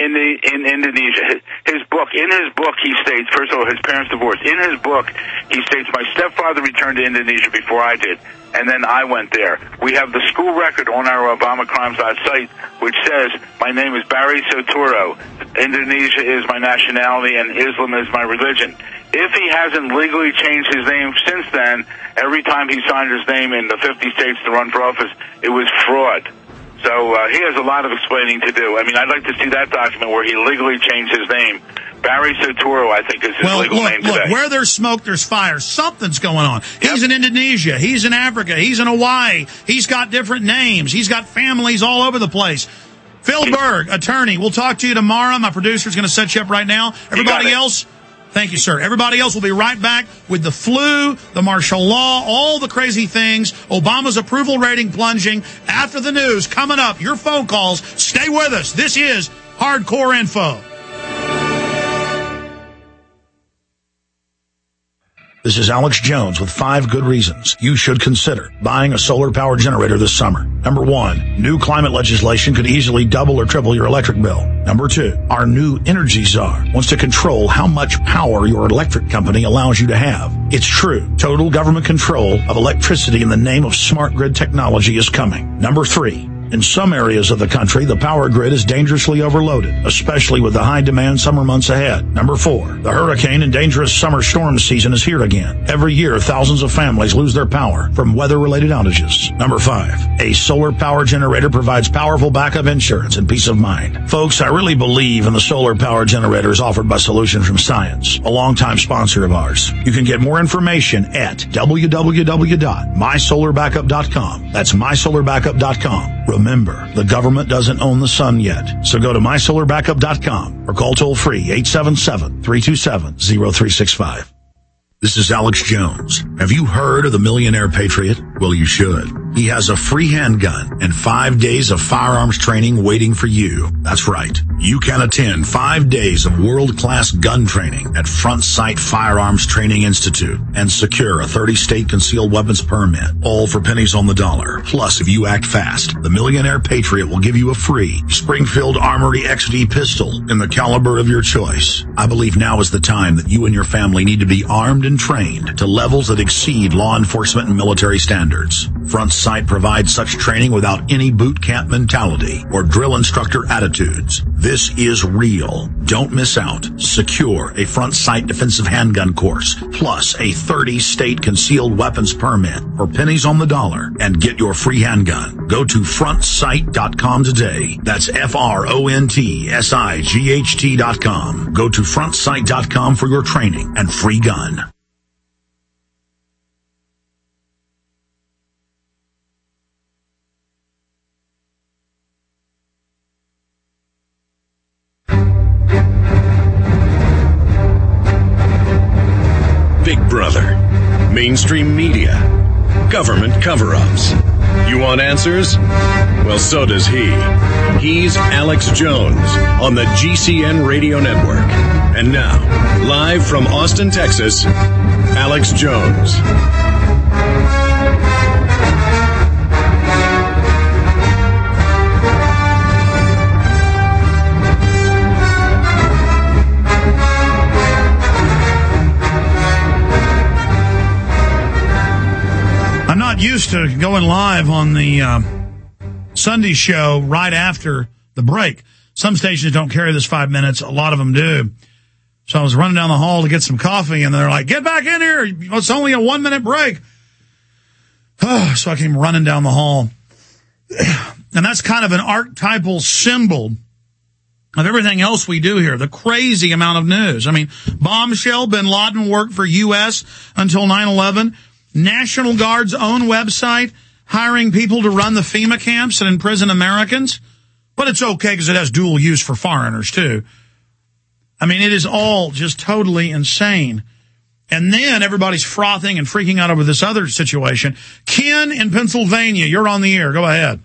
Indonesia, in his book, he states, first of all, his parents divorced. In his book, he states, my stepfather returned to Indonesia before I did, and then I went there. We have the school record on our ObamaCrimes.org site, which says, my name is Barry Soetoro. Indonesia is my nationality, and Islam is my religion. If he hasn't legally changed his name since then, every time he signed his name in the 50 states to run for office, it was fraud. So he has a lot of explaining to do. I mean, I'd like to see that document where he legally changed his name. Barry Soetoro, I think, is his legal name today. Look, where there's smoke, there's fire. Something's going on. Yep. He's in Indonesia. He's in Africa. He's in Hawaii. He's got different names. He's got families all over the place. Phil Berg, attorney. We'll talk to you tomorrow. My producer's going to set you up right now. Everybody else, thank you, sir. Everybody else will be right back with the flu, the martial law, all the crazy things. Obama's approval rating plunging. After the news, coming up, your phone calls. Stay with us. This is Hardcore Info. This is Alex Jones with 5 good reasons you should consider buying a solar power generator this summer. Number 1, new climate legislation could easily double or triple your electric bill. Number 2, our new energy czar wants to control how much power your electric company allows you to have. It's true. Total government control of electricity in the name of smart grid technology is coming. Number 3, in some areas of the country, the power grid is dangerously overloaded, especially with the high-demand summer months ahead. Number 4, the hurricane and dangerous summer storm season is here again. Every year, thousands of families lose their power from weather-related outages. Number 5, a solar power generator provides powerful backup insurance and peace of mind. Folks, I really believe in the solar power generators offered by Solutions from Science, a longtime sponsor of ours. You can get more information at www.mysolarbackup.com. That's mysolarbackup.com. Remember, the government doesn't own the sun yet. So go to mysolarbackup.com or call toll-free 877-327-0365. This is Alex Jones. Have you heard of the Millionaire Patriot? Well, you should. He has a free handgun and 5 days of firearms training waiting for you. That's right. You can attend 5 days of world-class gun training at Front Sight Firearms Training Institute and secure a 30-state concealed weapons permit, all for pennies on the dollar. Plus, if you act fast, the Millionaire Patriot will give you a free Springfield Armory XD pistol in the caliber of your choice. I believe now is the time that you and your family need to be armed and trained to levels that exceed law enforcement and military standards. Front Sight provides such training without any boot camp mentality or drill instructor attitudes. This is real. Don't miss out. Secure a Front Sight defensive handgun course, plus a 30-state concealed weapons permit for pennies on the dollar, and get your free handgun. Go to frontsight.com today. That's FRONTSIGHT.com. Go to frontsight.com for your training and free gun. Big Brother, mainstream media, government cover-ups. You want answers? Well, so does he. He's Alex Jones on the GCN Radio Network. And now, live from Austin, Texas, Alex Jones. I'm not used to going live on the Sunday show right after the break. Some stations don't carry this 5 minutes. A lot of them do. So I was running down the hall to get some coffee, and they're like, get back in here. It's only a 1 minute break. So I came running down the hall. And that's kind of an archetypal symbol of everything else we do here, the crazy amount of news. I mean, bombshell, bin Laden worked for U.S. until 9/11. National Guard's own website hiring people to run the FEMA camps and imprison Americans. But it's okay because it has dual use for foreigners, too. I mean, it is all just totally insane. And then everybody's frothing and freaking out over this other situation. Ken in Pennsylvania, you're on the air. Go ahead.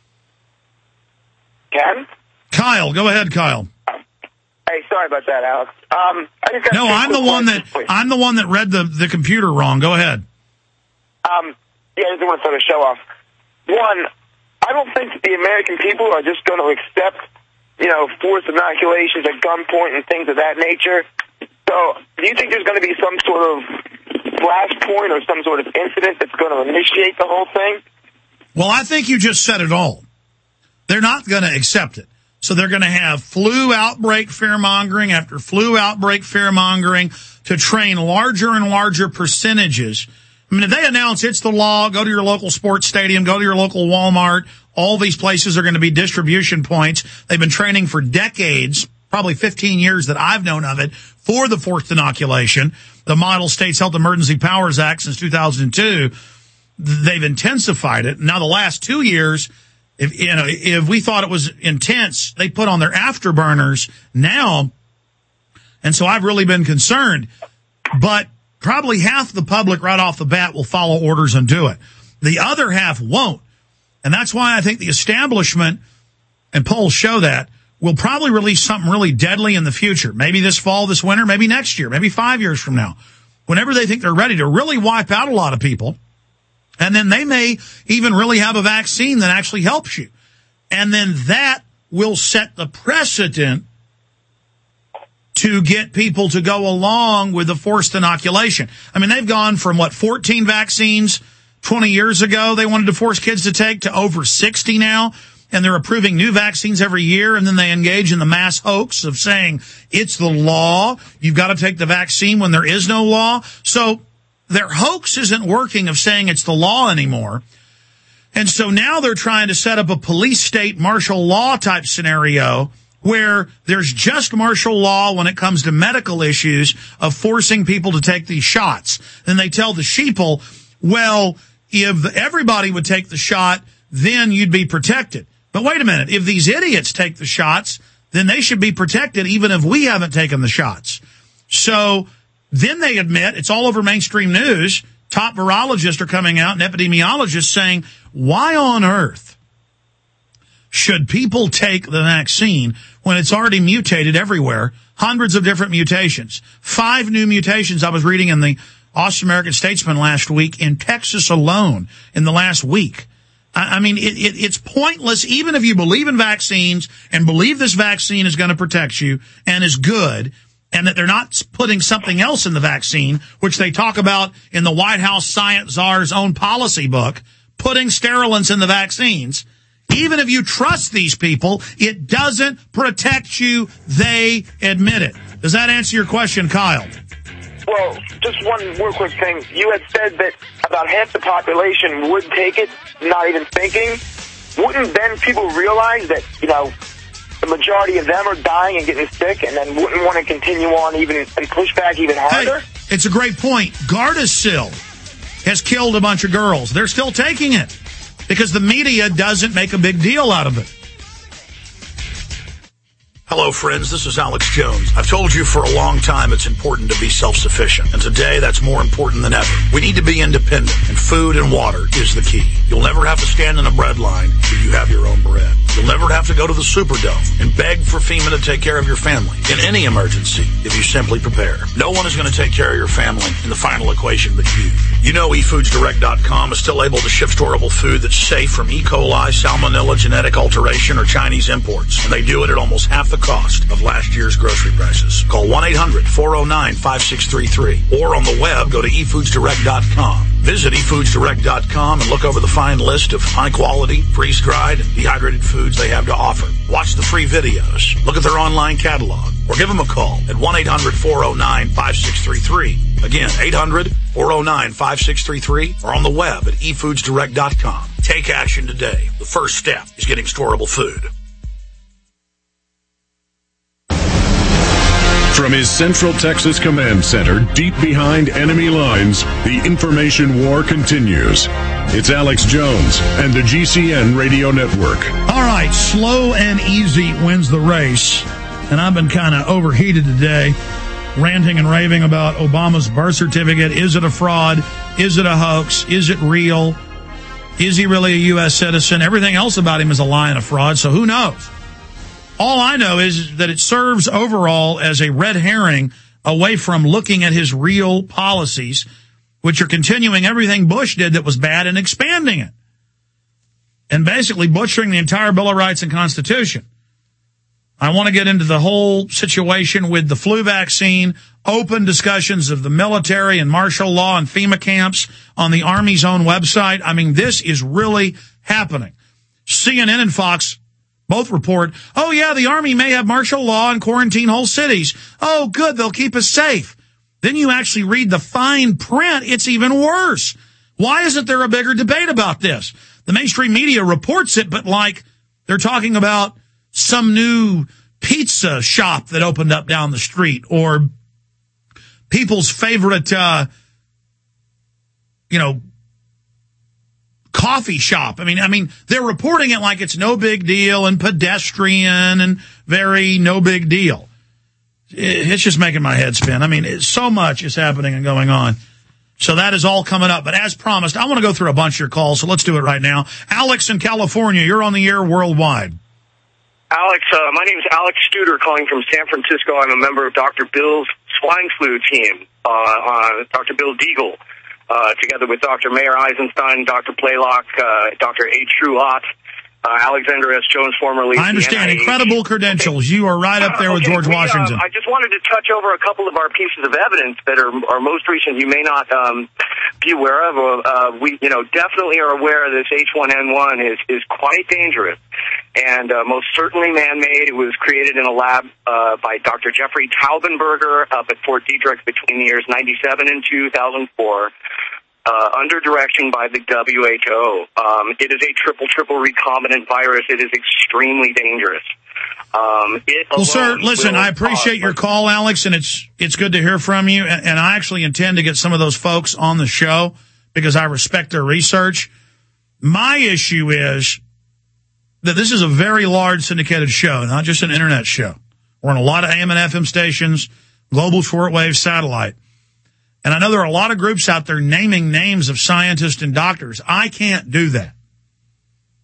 Ken? Kyle, go ahead, Kyle. Hey, sorry about that, Alex. I'm the one that read the computer wrong. Go ahead. Yeah, I just want to start the show off. One, I don't think the American people are just going to accept, forced inoculations at gunpoint and things of that nature. So, do you think there's going to be some sort of flashpoint or some sort of incident that's going to initiate the whole thing? Well, I think you just said it all. They're not going to accept it. So they're going to have flu outbreak fear-mongering after flu outbreak fear-mongering to train larger and larger percentages. I mean, if they announce it's the law, go to your local sports stadium, go to your local Walmart, all these places are going to be distribution points. They've been training for decades, probably 15 years that I've known of it, for the forced inoculation. The Model States Health Emergency Powers Act since 2002, they've intensified it. Now, the last 2 years, if we thought it was intense, they put on their afterburners now. And so I've really been concerned. But probably half the public right off the bat will follow orders and do it. The other half won't. And that's why I think the establishment, and polls show that, will probably release something really deadly in the future. Maybe this fall, this winter, maybe next year, maybe 5 years from now. Whenever they think they're ready to really wipe out a lot of people. And then they may even really have a vaccine that actually helps you. And then that will set the precedent to get people to go along with the forced inoculation. I mean, they've gone from, 14 vaccines 20 years ago they wanted to force kids to take to over 60 now. And they're approving new vaccines every year. And then they engage in the mass hoax of saying it's the law. You've got to take the vaccine when there is no law. So their hoax isn't working of saying it's the law anymore. And so now they're trying to set up a police state martial law type scenario where there's just martial law when it comes to medical issues of forcing people to take these shots. Then they tell the sheeple, well, if everybody would take the shot, then you'd be protected. But wait a minute, if these idiots take the shots, then they should be protected even if we haven't taken the shots. So then they admit, it's all over mainstream news, top virologists are coming out and epidemiologists saying, why on earth should people take the vaccine when it's already mutated everywhere? Hundreds of different mutations. 5 new mutations I was reading in the Austin American Statesman last week in Texas alone in the last week. I mean, it's pointless, even if you believe in vaccines and believe this vaccine is going to protect you and is good, and that they're not putting something else in the vaccine, which they talk about in the White House Science Czar's own policy book, putting sterilants in the vaccines. Even if you trust these people, it doesn't protect you. They admit it. Does that answer your question, Kyle? Well, just one more quick thing. You had said that about half the population would take it, not even thinking. Wouldn't then people realize that, you know, the majority of them are dying and getting sick, and then wouldn't want to continue on even and push back even harder? Hey, it's a great point. Gardasil has killed a bunch of girls. They're still taking it because the media doesn't make a big deal out of it. Hello, friends. This is Alex Jones. I've told you for a long time it's important to be self-sufficient, and today that's more important than ever. We need to be independent, and food and water is the key. You'll never have to stand in a bread line if you have your own bread. You'll never have to go to the Superdome and beg for FEMA to take care of your family in any emergency if you simply prepare. No one is going to take care of your family in the final equation but you. You know eFoodsDirect.com is still able to ship storable food that's safe from E. coli, salmonella, genetic alteration, or Chinese imports, and they do it at almost half the cost of last year's grocery prices. Call 1-800-409-5633 or on the web, go to eFoodsDirect.com. Visit eFoodsDirect.com and look over the fine list of high-quality, freeze-dried, and dehydrated foods they have to offer. Watch the free videos, look at their online catalog, or give them a call at 1-800-409-5633. Again, 800-409-5633 or on the web at eFoodsDirect.com. Take action today. The first step is getting storable food. From his Central Texas Command Center, deep behind enemy lines, the information war continues. It's Alex Jones and the GCN Radio Network. All right, slow and easy wins the race. And I've been kind of overheated today, ranting and raving about Obama's birth certificate. Is it a fraud? Is it a hoax? Is it real? Is he really a U.S. citizen? Everything else about him is a lie and a fraud, so who knows? All I know is that it serves overall as a red herring away from looking at his real policies, which are continuing everything Bush did that was bad and expanding it. And basically butchering the entire Bill of Rights and Constitution. I want to get into the whole situation with the flu vaccine, open discussions of the military and martial law and FEMA camps on the Army's own website. I mean, this is really happening. CNN and Fox both report, oh, yeah, the Army may have martial law and quarantine whole cities. Oh, good, they'll keep us safe. Then you actually read the fine print, it's even worse. Why isn't there a bigger debate about this? The mainstream media reports it, but like they're talking about some new pizza shop that opened up down the street or people's favorite, coffee shop. I mean, they're reporting it like it's no big deal and pedestrian and very no big deal. It's just making my head spin. I mean, so much is happening and going on. So that is all coming up. But as promised, I want to go through a bunch of your calls, so let's do it right now. Alex in California, you're on the air worldwide. Alex, my name is Alex Studer, calling from San Francisco. I'm a member of Dr. Bill's swine flu team, Dr. Bill Deagle. Together with Dr. Mayer Eisenstein, Dr. Playlock, Dr. A. Truott, Alexander S. Jones, formerly I understand. Incredible credentials. You are right up there with George Washington. I just wanted to touch over a couple of our pieces of evidence that are most recent. You may not be aware of. We definitely are aware this H1N1 is quite dangerous and most certainly man-made. It was created in a lab by Dr. Jeffrey Taubenberger up at Fort Detrick between the years 1997 and 2004. Under direction by the WHO. It is a triple recombinant virus. It is extremely dangerous. Well, sir, listen, I appreciate your call, Alex, and it's good to hear from you. And I actually intend to get some of those folks on the show because I respect their research. My issue is that this is a very large syndicated show, not just an internet show. We're on a lot of AM and FM stations, global shortwave satellite. And I know there are a lot of groups out there naming names of scientists and doctors. I can't do that.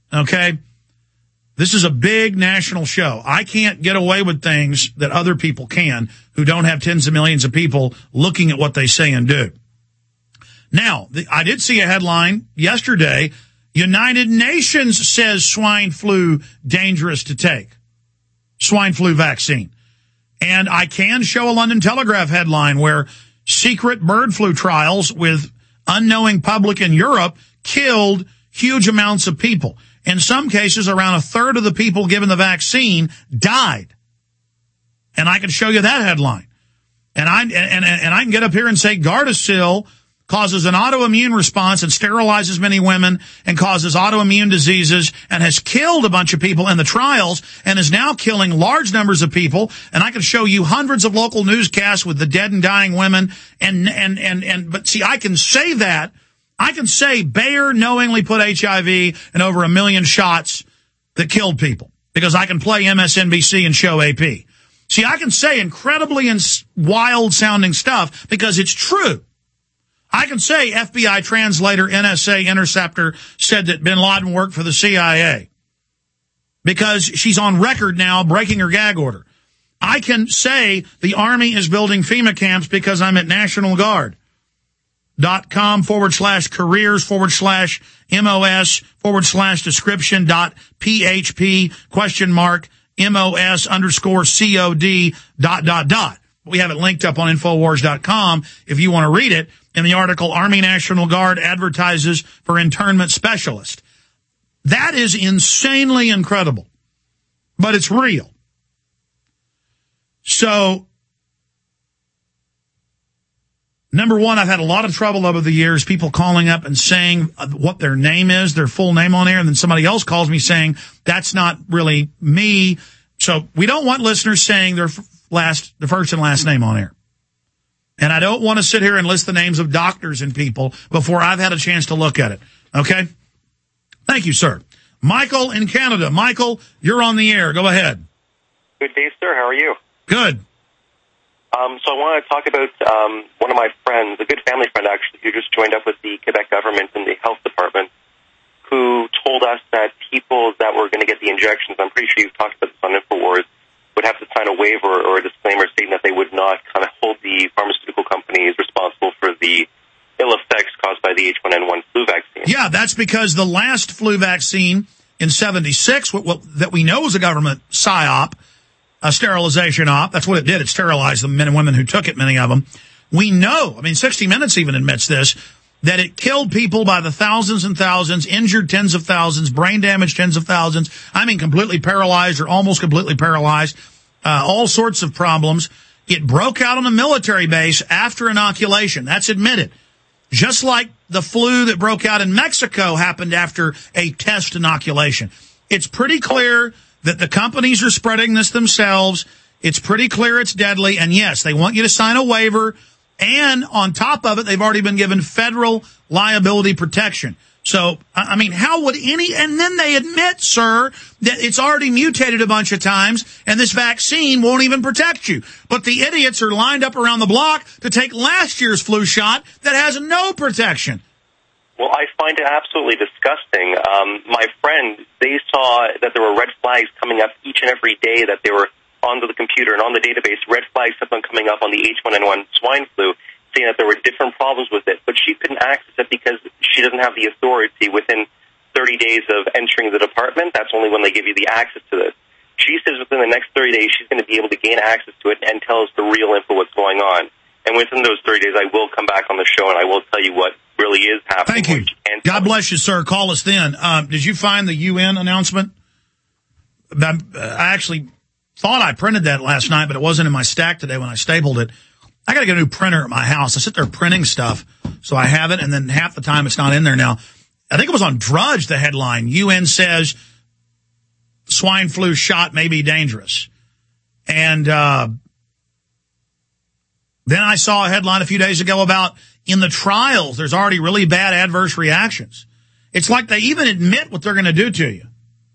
Okay? This is a big national show. I can't get away with things that other people can who don't have tens of millions of people looking at what they say and do. Now, I did see a headline yesterday. United Nations says swine flu dangerous to take. Swine flu vaccine. And I can show a London Telegraph headline where secret bird flu trials with unknowing public in Europe killed huge amounts of people. In some cases, around a third of the people given the vaccine died. And I can show you that headline. And I can get up here and say Gardasil causes an autoimmune response and sterilizes many women and causes autoimmune diseases and has killed a bunch of people in the trials and is now killing large numbers of people. And I can show you hundreds of local newscasts with the dead and dying women. But see, I can say that. I can say Bayer knowingly put HIV in over 1 million shots that killed people because I can play MSNBC and show AP. See, I can say incredibly wild sounding stuff because it's true. I can say FBI translator, NSA interceptor said that bin Laden worked for the CIA because she's on record now breaking her gag order. I can say the Army is building FEMA camps because I'm at nationalguard.com/careers/MOS/description.php ? MOS_COD ... We have it linked up on Infowars.com if you want to read it. In the article, Army National Guard advertises for internment specialist. That is insanely incredible, but it's real. So, number one, I've had a lot of trouble over the years, people calling up and saying what their name is, their full name on air, and then somebody else calls me saying, that's not really me. So we don't want listeners saying their the first and last name on air. And I don't want to sit here and list the names of doctors and people before I've had a chance to look at it. Okay? Thank you, sir. Michael in Canada. Michael, you're on the air. Go ahead. Good day, sir. How are you? Good. So I want to talk about one of my friends, a good family friend actually, who just joined up with the Quebec government in the health department, who told us that people that were going to get the injections, I'm pretty sure you've talked about this on InfoWars, would have to sign a waiver or a disclaimer stating that they would not kind of hold the pharmaceutical companies responsible for the ill effects caused by the H1N1 flu vaccine. Yeah, that's because the last flu vaccine in 76, that we know was a government psyop, a sterilization op, that's what it did. It sterilized the men and women who took it, many of them. We know, 60 Minutes even admits this, that it killed people by the thousands and thousands, injured tens of thousands, brain damaged tens of thousands, completely paralyzed or almost completely paralyzed, all sorts of problems. It broke out on a military base after inoculation. That's admitted. Just like the flu that broke out in Mexico happened after a test inoculation. It's pretty clear that the companies are spreading this themselves. It's pretty clear it's deadly. And yes, they want you to sign a waiver. And on top of it, they've already been given federal liability protection. So, how would and then they admit, sir, that it's already mutated a bunch of times and this vaccine won't even protect you. But the idiots are lined up around the block to take last year's flu shot that has no protection. Well, I find it absolutely disgusting. My friend, they saw that there were red flags coming up each and every day that they were onto the computer and on the database. Red flags kept on coming up on the H1N1 swine flu, saying that there were different problems with it, but she couldn't access it because she doesn't have the authority within 30 days of entering the department. That's only when they give you the access to this. She says within the next 30 days she's going to be able to gain access to it and tell us the real info what's going on. And within those 30 days, I will come back on the show and I will tell you what really is happening. Thank you. God bless you, sir. Call us then. Did you find the UN announcement? I actually thought I printed that last night, but it wasn't in my stack today when I stapled it. I got to get a new printer at my house. I sit there printing stuff, so I have it, and then half the time it's not in there now. I think it was on Drudge, the headline. UN says swine flu shot may be dangerous. And then I saw a headline a few days ago about in the trials, there's already really bad adverse reactions. It's like they even admit what they're going to do to you.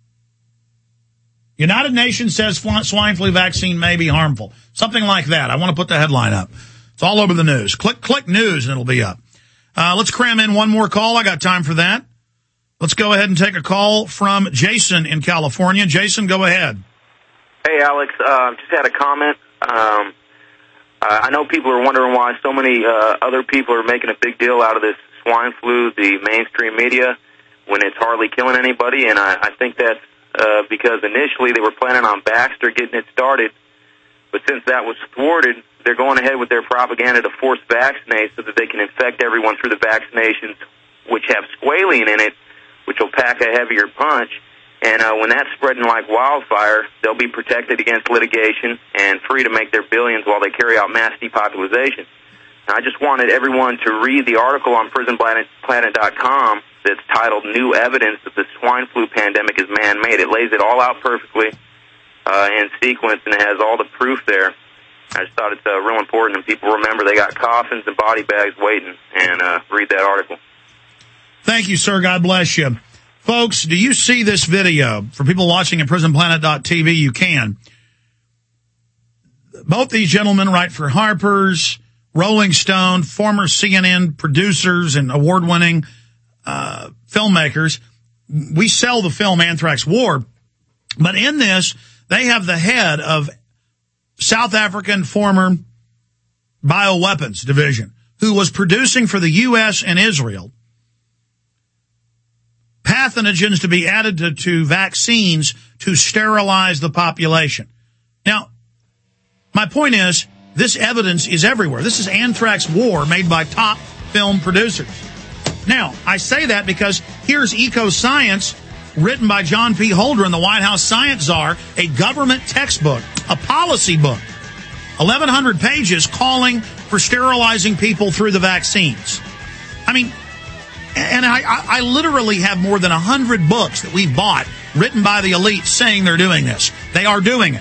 United Nations says swine flu vaccine may be harmful. Something like that. I want to put the headline up. It's all over the news. Click news and it'll be up. Let's cram in one more call. I got time for that. Let's go ahead and take a call from Jason in California. Jason, go ahead. Hey, Alex. Just had a comment. I know people are wondering why so many other people are making a big deal out of this swine flu, the mainstream media, when it's hardly killing anybody. And I think that's because initially they were planning on Baxter getting it started. But since that was thwarted, they're going ahead with their propaganda to force vaccinate so that they can infect everyone through the vaccinations, which have squalene in it, which will pack a heavier punch. And when that's spreading like wildfire, they'll be protected against litigation and free to make their billions while they carry out mass depopulation. And I just wanted everyone to read the article on PrisonPlanet.com that's titled New Evidence that the Swine Flu Pandemic is Man-Made. It lays it all out perfectly in sequence, and it has all the proof there. I just thought it's real important, and people remember they got coffins and body bags waiting, and read that article. Thank you, sir. God bless you. Folks, do you see this video? For people watching at PrisonPlanet.tv, you can. Both these gentlemen write for Harper's, Rolling Stone, former CNN producers and award-winning filmmakers. We sell the film Anthrax War, but in this, they have the head of South African former bioweapons division, who was producing for the U.S. and Israel pathogens to be added to vaccines to sterilize the population. Now, my point is, this evidence is everywhere. This is Anthrax War made by top film producers. Now, I say that because here's Eco Science, written by John P. Holdren, the White House science czar, a government textbook, a policy book, 1,100 pages calling for sterilizing people through the vaccines. I mean, and I literally have more than 100 books that we've bought written by the elite saying they're doing this. They are doing it.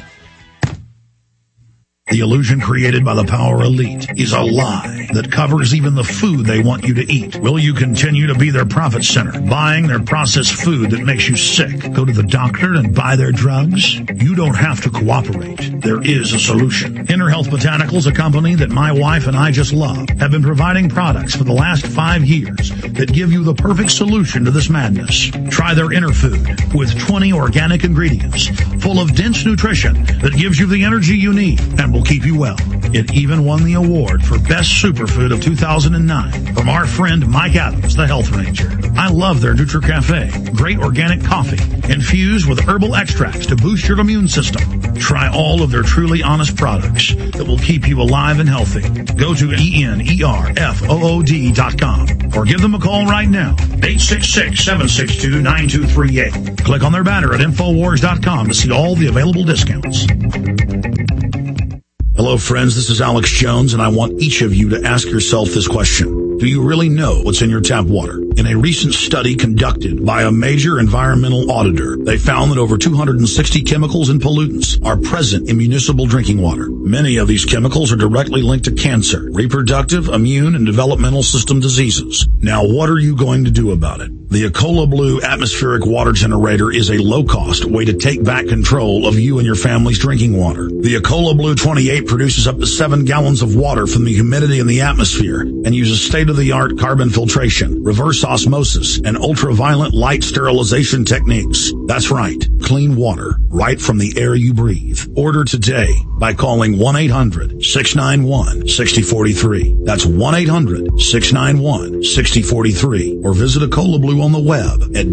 The illusion created by the power elite is a lie that covers even the food they want you to eat. Will you continue to be their profit center, buying their processed food that makes you sick? Go to the doctor and buy their drugs? You don't have to cooperate. There is a solution. Inner Health Botanicals, a company that my wife and I just love, have been providing products for the last 5 years that give you the perfect solution to this madness. Try their Inner Food with 20 organic ingredients full of dense nutrition that gives you the energy you need and will keep you well. It even won the award for Best Superfood of 2009 from our friend Mike Adams, the Health Ranger. I love their NutriCafe. Great organic coffee infused with herbal extracts to boost your immune system. Try all of their truly honest products that will keep you alive and healthy. Go to ENERFOOD.com or give them a call right now, 866-762-9238. Click on their banner at Infowars.com to see all the available discounts. Hello, friends. This is Alex Jones, and I want each of you to ask yourself this question. Do you really know what's in your tap water? In a recent study conducted by a major environmental auditor, they found that over 260 chemicals and pollutants are present in municipal drinking water. Many of these chemicals are directly linked to cancer, reproductive, immune, and developmental system diseases. Now, what are you going to do about it? The Ecola Blue atmospheric water generator is a low-cost way to take back control of you and your family's drinking water. The Ecola Blue 28 produces up to 7 gallons of water from the humidity in the atmosphere and uses state-of-the-art carbon filtration, reverse osmosis, and ultraviolet light sterilization techniques. That's right, clean water right from the air you breathe. Order today by calling 1-800-691-6043. That's 1-800-691-6043. Or visit Ecola Blue on the web at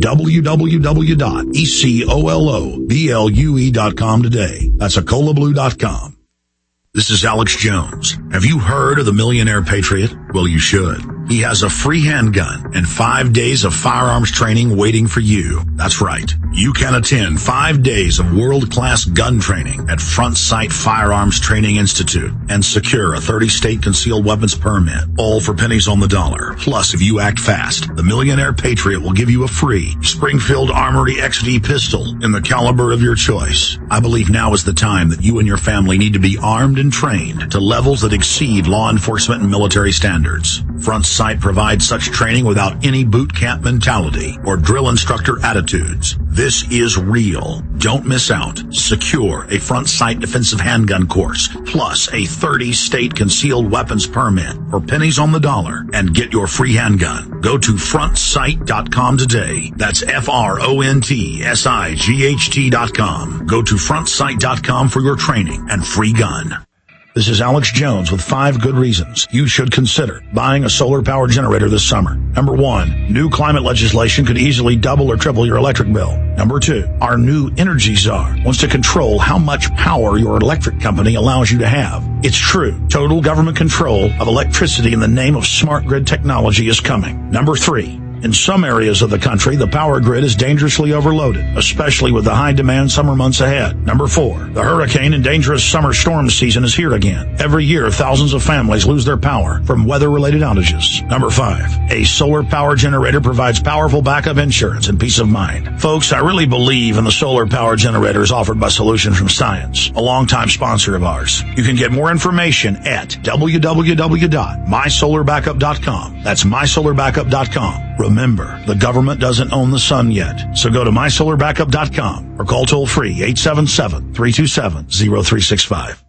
www.ecoloblu.com today. That's EcolaBlue.com. This is Alex Jones. Have you heard of the Millionaire Patriot? Well, you should. He has a free handgun and 5 days of firearms training waiting for you. That's right. You can attend 5 days of world-class gun training at Front Sight Firearms Training Institute and secure a 30-state concealed weapons permit, all for pennies on the dollar. Plus, if you act fast, the Millionaire Patriot will give you a free Springfield Armory XD pistol in the caliber of your choice. I believe now is the time that you and your family need to be armed and trained to levels that exceed law enforcement and military standards. Front Sight provides such training without any boot camp mentality or drill instructor attitudes. This is real. Don't miss out. Secure a front sight defensive handgun course, plus a 30-state concealed weapons permit for pennies on the dollar, and get your free handgun. Go to frontsight.com today. That's FRONTSIGHT.com. Go to frontsight.com for your training and free gun. This is Alex Jones with 5 good reasons you should consider buying a solar power generator this summer. Number 1, new climate legislation could easily double or triple your electric bill. Number 2, our new energy czar wants to control how much power your electric company allows you to have. It's true. Total government control of electricity in the name of smart grid technology is coming. Number 3, in some areas of the country, the power grid is dangerously overloaded, especially with the high-demand summer months ahead. Number 4, the hurricane and dangerous summer storm season is here again. Every year, thousands of families lose their power from weather-related outages. Number 5, a solar power generator provides powerful backup insurance and peace of mind. Folks, I really believe in the solar power generators offered by Solutions from Science, a longtime sponsor of ours. You can get more information at www.mysolarbackup.com. That's mysolarbackup.com. Remember, the government doesn't own the sun yet. So go to mysolarbackup.com or call toll-free 877-327-0365.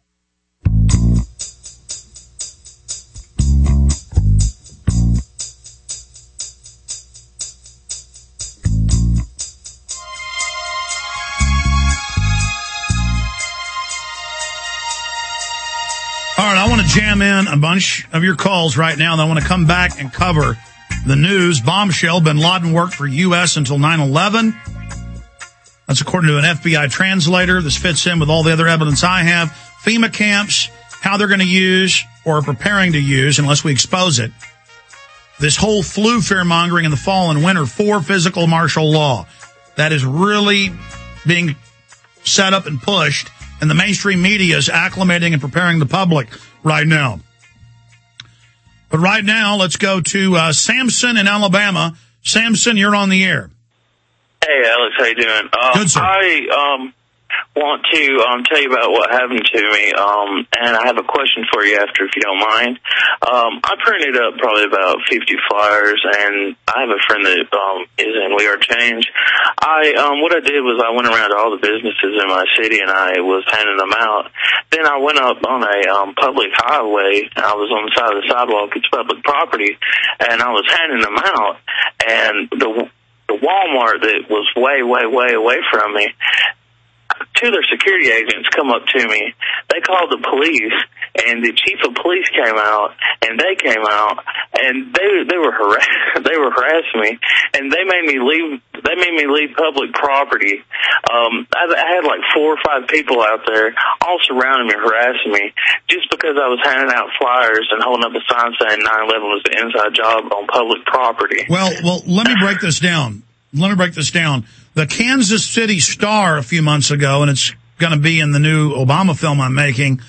All right, I want to jam in a bunch of your calls right now, and I want to come back and cover the news. Bombshell, bin Laden worked for U.S. until 9/11. That's according to an FBI translator. This fits in with all the other evidence I have. FEMA camps, how they're going to use or are preparing to use, unless we expose it, this whole flu fear-mongering in the fall and winter for physical martial law. That is really being set up and pushed, and the mainstream media is acclimating and preparing the public right now. But right now, let's go to Samson in Alabama. Samson, you're on the air. Hey, Alex, how you doing? Good, sir. I want to tell you about what happened to me, and I have a question for you after, if you don't mind. I printed up probably about 50 flyers, and I have a friend that is in We Are Change. What I did was I went around to all the businesses in my city, and I was handing them out. Then I went up on a public highway. I was on the side of the sidewalk. It's public property, and I was handing them out, and the Walmart that was way, way, way away from me, 2 of their security agents come up to me. They called the police, and the chief of police came out, and they came out, and they were harassing me, and they made me leave public property. I had like 4 or 5 people out there all surrounding me, harassing me, just because I was handing out flyers and holding up a sign saying 9/11 was the inside job on public property. Well, let me break this down. The Kansas City Star a few months ago, and it's going to be in the new Obama film I'm making,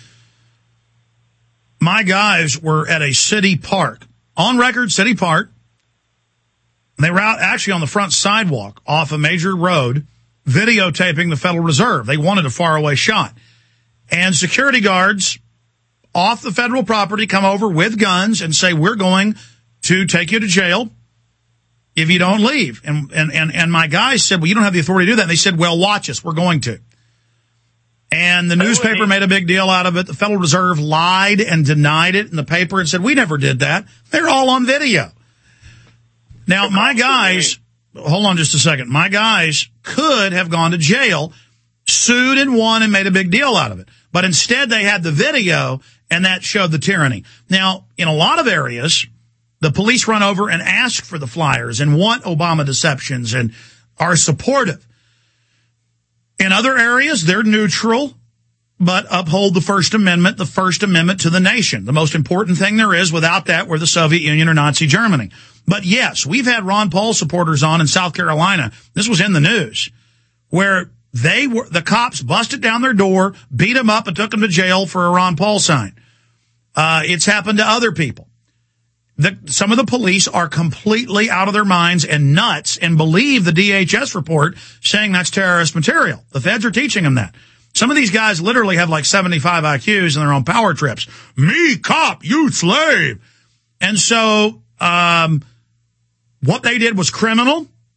my guys were at a city park, on record city park, and they were out actually on the front sidewalk off a major road videotaping the Federal Reserve. They wanted a faraway shot. And security guards off the federal property come over with guns and say, we're going to take you to jail if you don't leave. And my guys said, well, you don't have the authority to do that. And they said, well, watch us. We're going to. And the newspaper made a big deal out of it. The Federal Reserve lied and denied it in the paper and said, we never did that. They're all on video. Now, my guys, hold on just a second. My guys could have gone to jail, sued and won and made a big deal out of it. But instead, they had the video, and that showed the tyranny. Now, in a lot of areas, the police run over and ask for the flyers and want Obama deceptions and are supportive. In other areas, they're neutral, but uphold the First Amendment to the nation. The most important thing there is. Without that, we're the Soviet Union or Nazi Germany. But yes, we've had Ron Paul supporters on in South Carolina. This was in the news, where the cops busted down their door, beat them up, and took them to jail for a Ron Paul sign. It's happened to other people. Some of the police are completely out of their minds and nuts and believe the DHS report saying that's terrorist material. The feds are teaching them that. Some of these guys literally have like 75 IQs and they're on power trips. Me, cop, you slave. And so, what they did was criminal.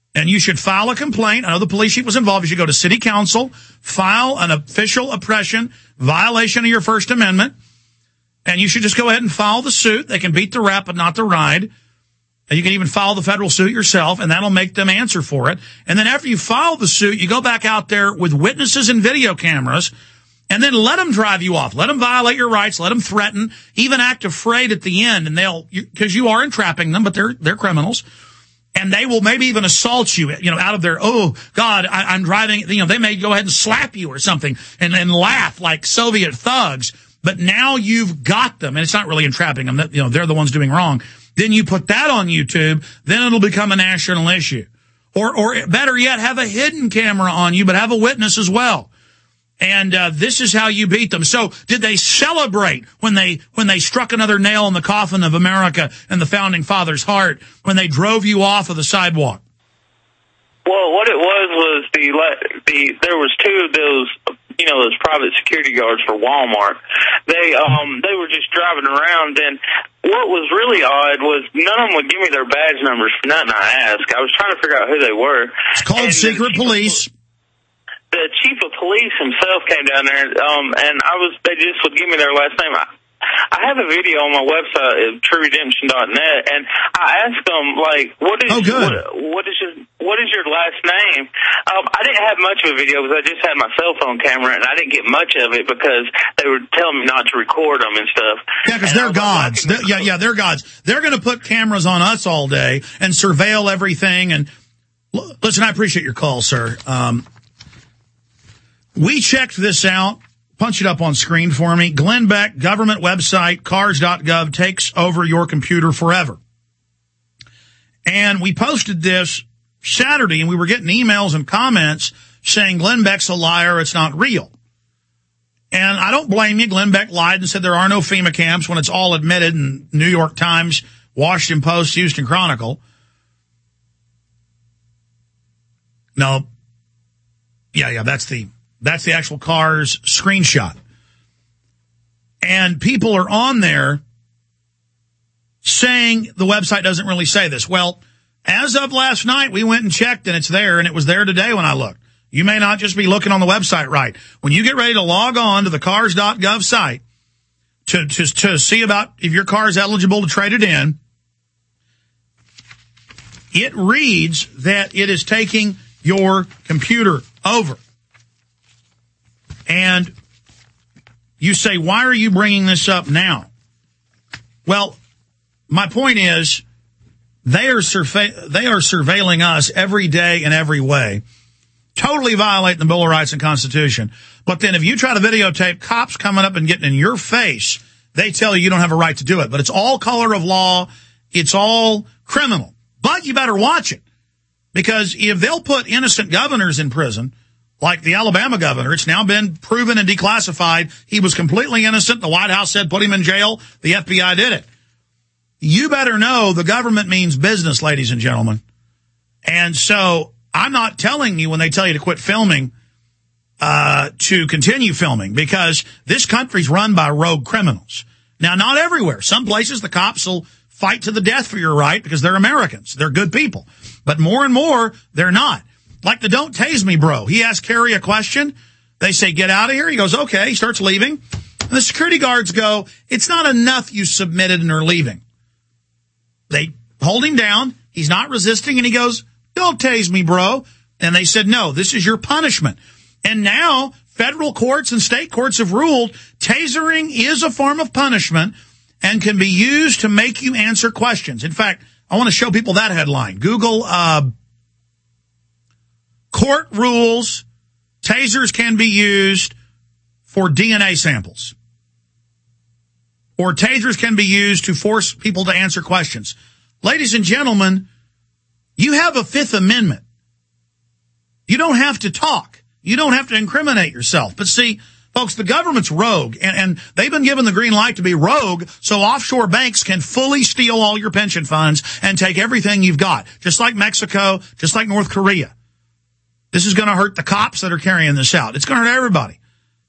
And you should file a complaint. I know the police chief was involved. You should go to city council, file an official oppression violation of your First Amendment, and you should just go ahead and file the suit. They can beat the rap, but not the ride. And you can even file the federal suit yourself, and that'll make them answer for it. And then after you file the suit, you go back out there with witnesses and video cameras, and then let them drive you off. Let them violate your rights. Let them threaten, even act afraid at the end, and because you are entrapping them, but they're criminals. And they will maybe even assault you, out of their, oh, God, I'm driving, they may go ahead and slap you or something and laugh like Soviet thugs. But now you've got them, and it's not really entrapping them. They're the ones doing wrong. Then you put that on YouTube, then it'll become a national issue. Or better yet, have a hidden camera on you, but have a witness as well. And this is how you beat them. So did they celebrate when they struck another nail in the coffin of America and the Founding Fathers' heart when they drove you off of the sidewalk? Well, what it was there was two of those, those private security guards for Walmart. They were just driving around, and what was really odd was none of them would give me their badge numbers for nothing I asked. I was trying to figure out who they were. It's called secret police. The chief of police himself came down there, and they just would give me their last name. I have a video on my website at trueredemption.net, and I asked them, what is your last name? I didn't have much of a video because I just had my cell phone camera, and I didn't get much of it because they were telling me not to record them and stuff. Yeah, because they're gods. They're gods. They're going to put cameras on us all day and surveil everything. And listen, I appreciate your call, sir. We checked this out. Punch it up on screen for me. Glenn Beck, government website, cars.gov, takes over your computer forever. And we posted this Saturday, and we were getting emails and comments saying Glenn Beck's a liar, it's not real. And I don't blame you. Glenn Beck lied and said there are no FEMA camps when it's all admitted in New York Times, Washington Post, Houston Chronicle. No. Yeah, that's the actual car's screenshot. And people are on there saying the website doesn't really say this. Well, as of last night, we went and checked, and it's there, and it was there today when I looked. You may not just be looking on the website right. When you get ready to log on to the cars.gov site to see about if your car is eligible to trade it in, it reads that it is taking your computer over. And you say, why are you bringing this up now? Well, my point is they are surveilling us every day in every way, totally violating the Bill of Rights and Constitution. But then if you try to videotape cops coming up and getting in your face, they tell you don't have a right to do it. But it's all color of law. It's all criminal. But you better watch it, because if they'll put innocent governors in prison, like the Alabama governor, it's now been proven and declassified. He was completely innocent. The White House said put him in jail. The FBI did it. You better know the government means business, ladies and gentlemen. And so I'm not telling you when they tell you to quit filming, to continue filming, because this country's run by rogue criminals. Now, not everywhere. Some places the cops will fight to the death for your right because they're Americans. They're good people. But more and more, they're not. Like the don't tase me bro. He asks Kerry a question. They say, get out of here. He goes, okay. He starts leaving. And the security guards go, it's not enough you submitted and are leaving. They hold him down. He's not resisting. And he goes, don't tase me, bro. And they said, no, this is your punishment. And now federal courts and state courts have ruled tasering is a form of punishment and can be used to make you answer questions. In fact, I want to show people that headline. Google, court rules, tasers can be used for DNA samples. Or tasers can be used to force people to answer questions. Ladies and gentlemen, you have a Fifth Amendment. You don't have to talk. You don't have to incriminate yourself. But see, folks, the government's rogue, and they've been given the green light to be rogue so offshore banks can fully steal all your pension funds and take everything you've got, just like Mexico, just like North Korea. This is going to hurt the cops that are carrying this out. It's going to hurt everybody.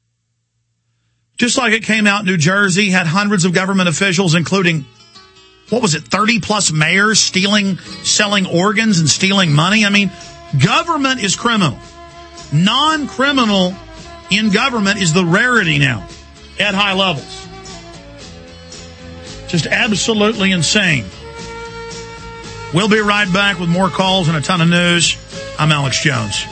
Just like it came out, New Jersey had hundreds of government officials, including what was it, 30-plus mayors selling organs and stealing money? I mean, government is criminal. Non-criminal in government is the rarity now at high levels. Just absolutely insane. We'll be right back with more calls and a ton of news. I'm Alex Jones.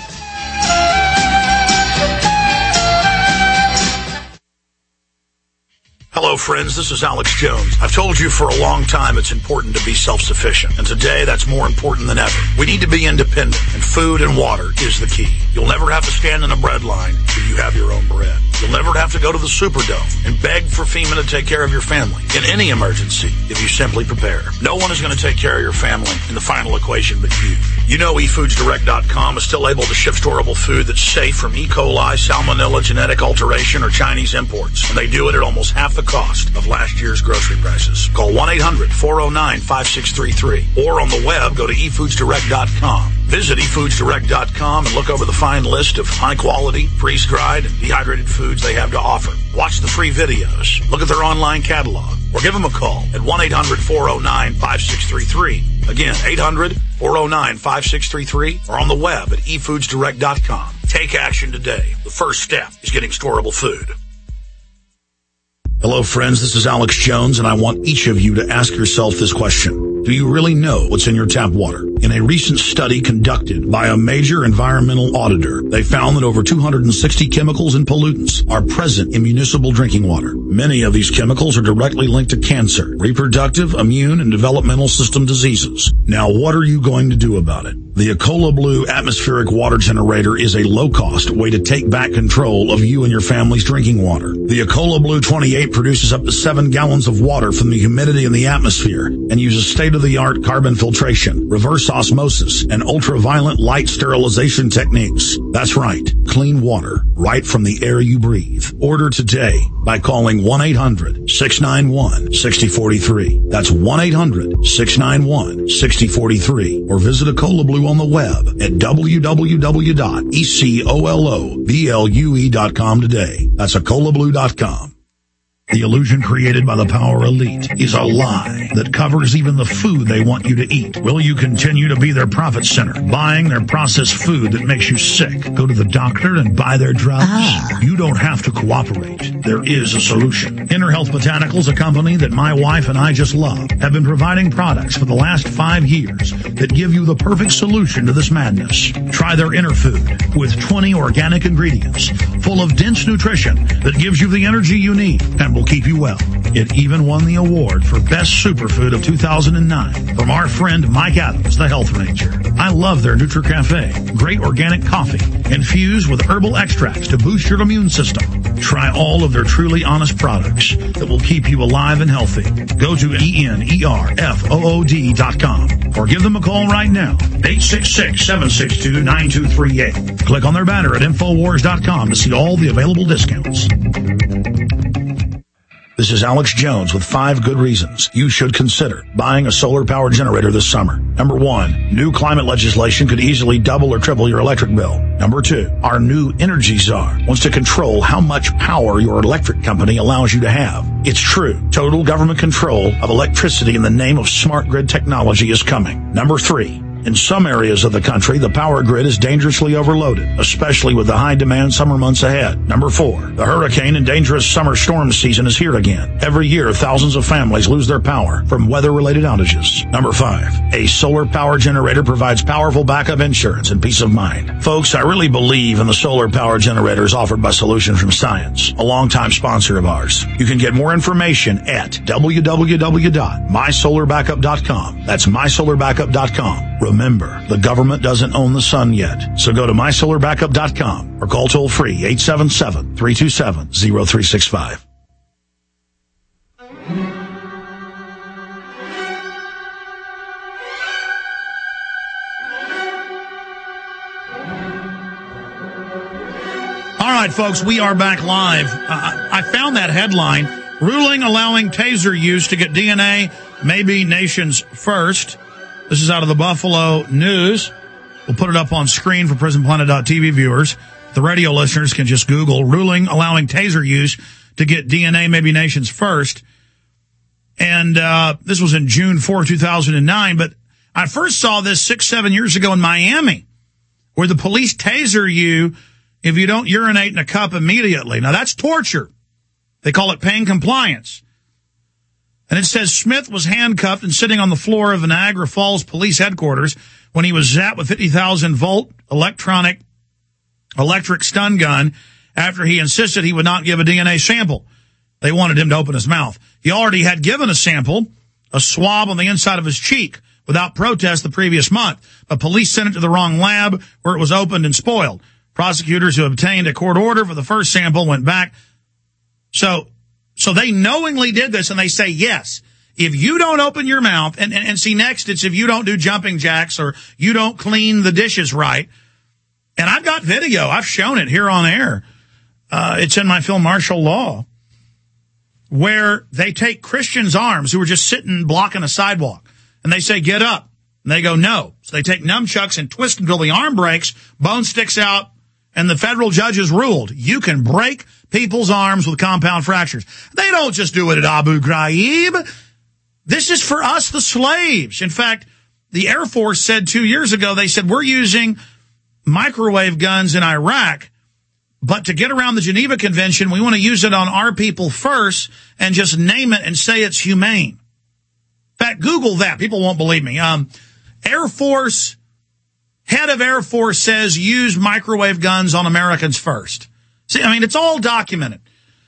Hello, friends. This is Alex Jones. I've told you for a long time it's important to be self-sufficient, and today that's more important than ever. We need to be independent, and food and water is the key. You'll never have to stand in a bread line if you have your own bread. You'll never have to go to the Superdome and beg for FEMA to take care of your family in any emergency if you simply prepare. No one is going to take care of your family in the final equation but you. You know eFoodsDirect.com is still able to ship storable food that's safe from E. coli, salmonella, genetic alteration, or Chinese imports, and they do it at almost half the cost of last year's grocery prices. Call 1-800-409-5633 or on the web, go to eFoodsDirect.com. Visit eFoodsDirect.com and look over the fine list of high-quality, freeze-dried, and dehydrated foods they have to offer. Watch the free videos, look at their online catalog, or give them a call at 1-800-409-5633. Again, 800-409-5633 or on the web at eFoodsDirect.com. Take action today. The first step is getting storable food. Hello, friends. This is Alex Jones, and I want each of you to ask yourself this question. Do you really know what's in your tap water? In a recent study conducted by a major environmental auditor, they found that over 260 chemicals and pollutants are present in municipal drinking water. Many of these chemicals are directly linked to cancer, reproductive, immune, and developmental system diseases. Now, what are you going to do about it? The Ecola Blue atmospheric water generator is a low-cost way to take back control of you and your family's drinking water. The Ecola Blue 28 produces up to 7 gallons of water from the humidity in the atmosphere and uses state-of-the-art carbon filtration, reverse osmosis, and ultraviolet light sterilization techniques. That's right, clean water right from the air you breathe. Order today by calling 1-800-691-6043. That's 1-800-691-6043. Or visit Ecola Blue on the web at www.ecoloblu.com today. That's EcolaBlue.com. The illusion created by the power elite is a lie that covers even the food they want you to eat. Will you continue to be their profit center, buying their processed food that makes you sick? Go to the doctor and buy their drugs? You don't have to cooperate. There is a solution. Inner Health Botanicals, a company that my wife and I just love, have been providing products for the last 5 years that give you the perfect solution to this madness. Try their Inner Food with 20 organic ingredients full of dense nutrition that gives you the energy you need and will keep you well. It even won the award for Best Superfood of 2009 from our friend Mike Adams, the Health Ranger. I love their NutriCafe. Great organic coffee infused with herbal extracts to boost your immune system. Try all of their truly honest products that will keep you alive and healthy. Go to ENERFOOD.com or give them a call right now, 866-762-9238. Click on their banner at Infowars.com to see all the available discounts. This is Alex Jones with 5 good reasons you should consider buying a solar power generator this summer. Number 1, new climate legislation could easily double or triple your electric bill. Number 2, our new energy czar wants to control how much power your electric company allows you to have. It's true. Total government control of electricity in the name of smart grid technology is coming. Number 3, in some areas of the country, the power grid is dangerously overloaded, especially with the high-demand summer months ahead. Number 4, the hurricane and dangerous summer storm season is here again. Every year, thousands of families lose their power from weather-related outages. Number 5, a solar power generator provides powerful backup insurance and peace of mind. Folks, I really believe in the solar power generators offered by Solution from Science, a longtime sponsor of ours. You can get more information at www.mysolarbackup.com. That's mysolarbackup.com. Remember, the government doesn't own the sun yet, so go to mysolarbackup.com or call toll-free 877-327-0365. All right, folks, we are back live. I found that headline, ruling allowing taser use to get DNA, maybe nation's first. This is out of the Buffalo News. We'll put it up on screen for PrisonPlanet.tv viewers. The radio listeners can just Google ruling allowing taser use to get DNA, maybe nation's first. And this was in June 4, 2009. But I first saw this 6-7 years ago in Miami, where the police taser you if you don't urinate in a cup immediately. Now, that's torture. They call it pain compliance. And it says Smith was handcuffed and sitting on the floor of the Niagara Falls Police Headquarters when he was zapped with 50,000-volt electric stun gun after he insisted he would not give a DNA sample. They wanted him to open his mouth. He already had given a sample, a swab on the inside of his cheek, without protest the previous month. But police sent it to the wrong lab where it was opened and spoiled. Prosecutors who obtained a court order for the first sample went back. So they knowingly did this, and they say, yes, if you don't open your mouth, and see, next it's if you don't do jumping jacks or you don't clean the dishes right. And I've got video. I've shown it here on air. It's in my film Martial Law, where they take Christians' arms who were just sitting blocking a sidewalk, and they say, get up. And they go, no. So they take nunchucks and twist until the arm breaks, bone sticks out, and the federal judges ruled you can break people's arms with compound fractures. They don't just do it at Abu Ghraib. This is for us, the slaves. In fact, the Air Force said 2 years ago, they said, we're using microwave guns in Iraq, but to get around the Geneva Convention, we want to use it on our people first and just name it and say it's humane. In fact, Google that. People won't believe me. Air Force, head of Air Force says use microwave guns on Americans first. See, I mean, it's all documented.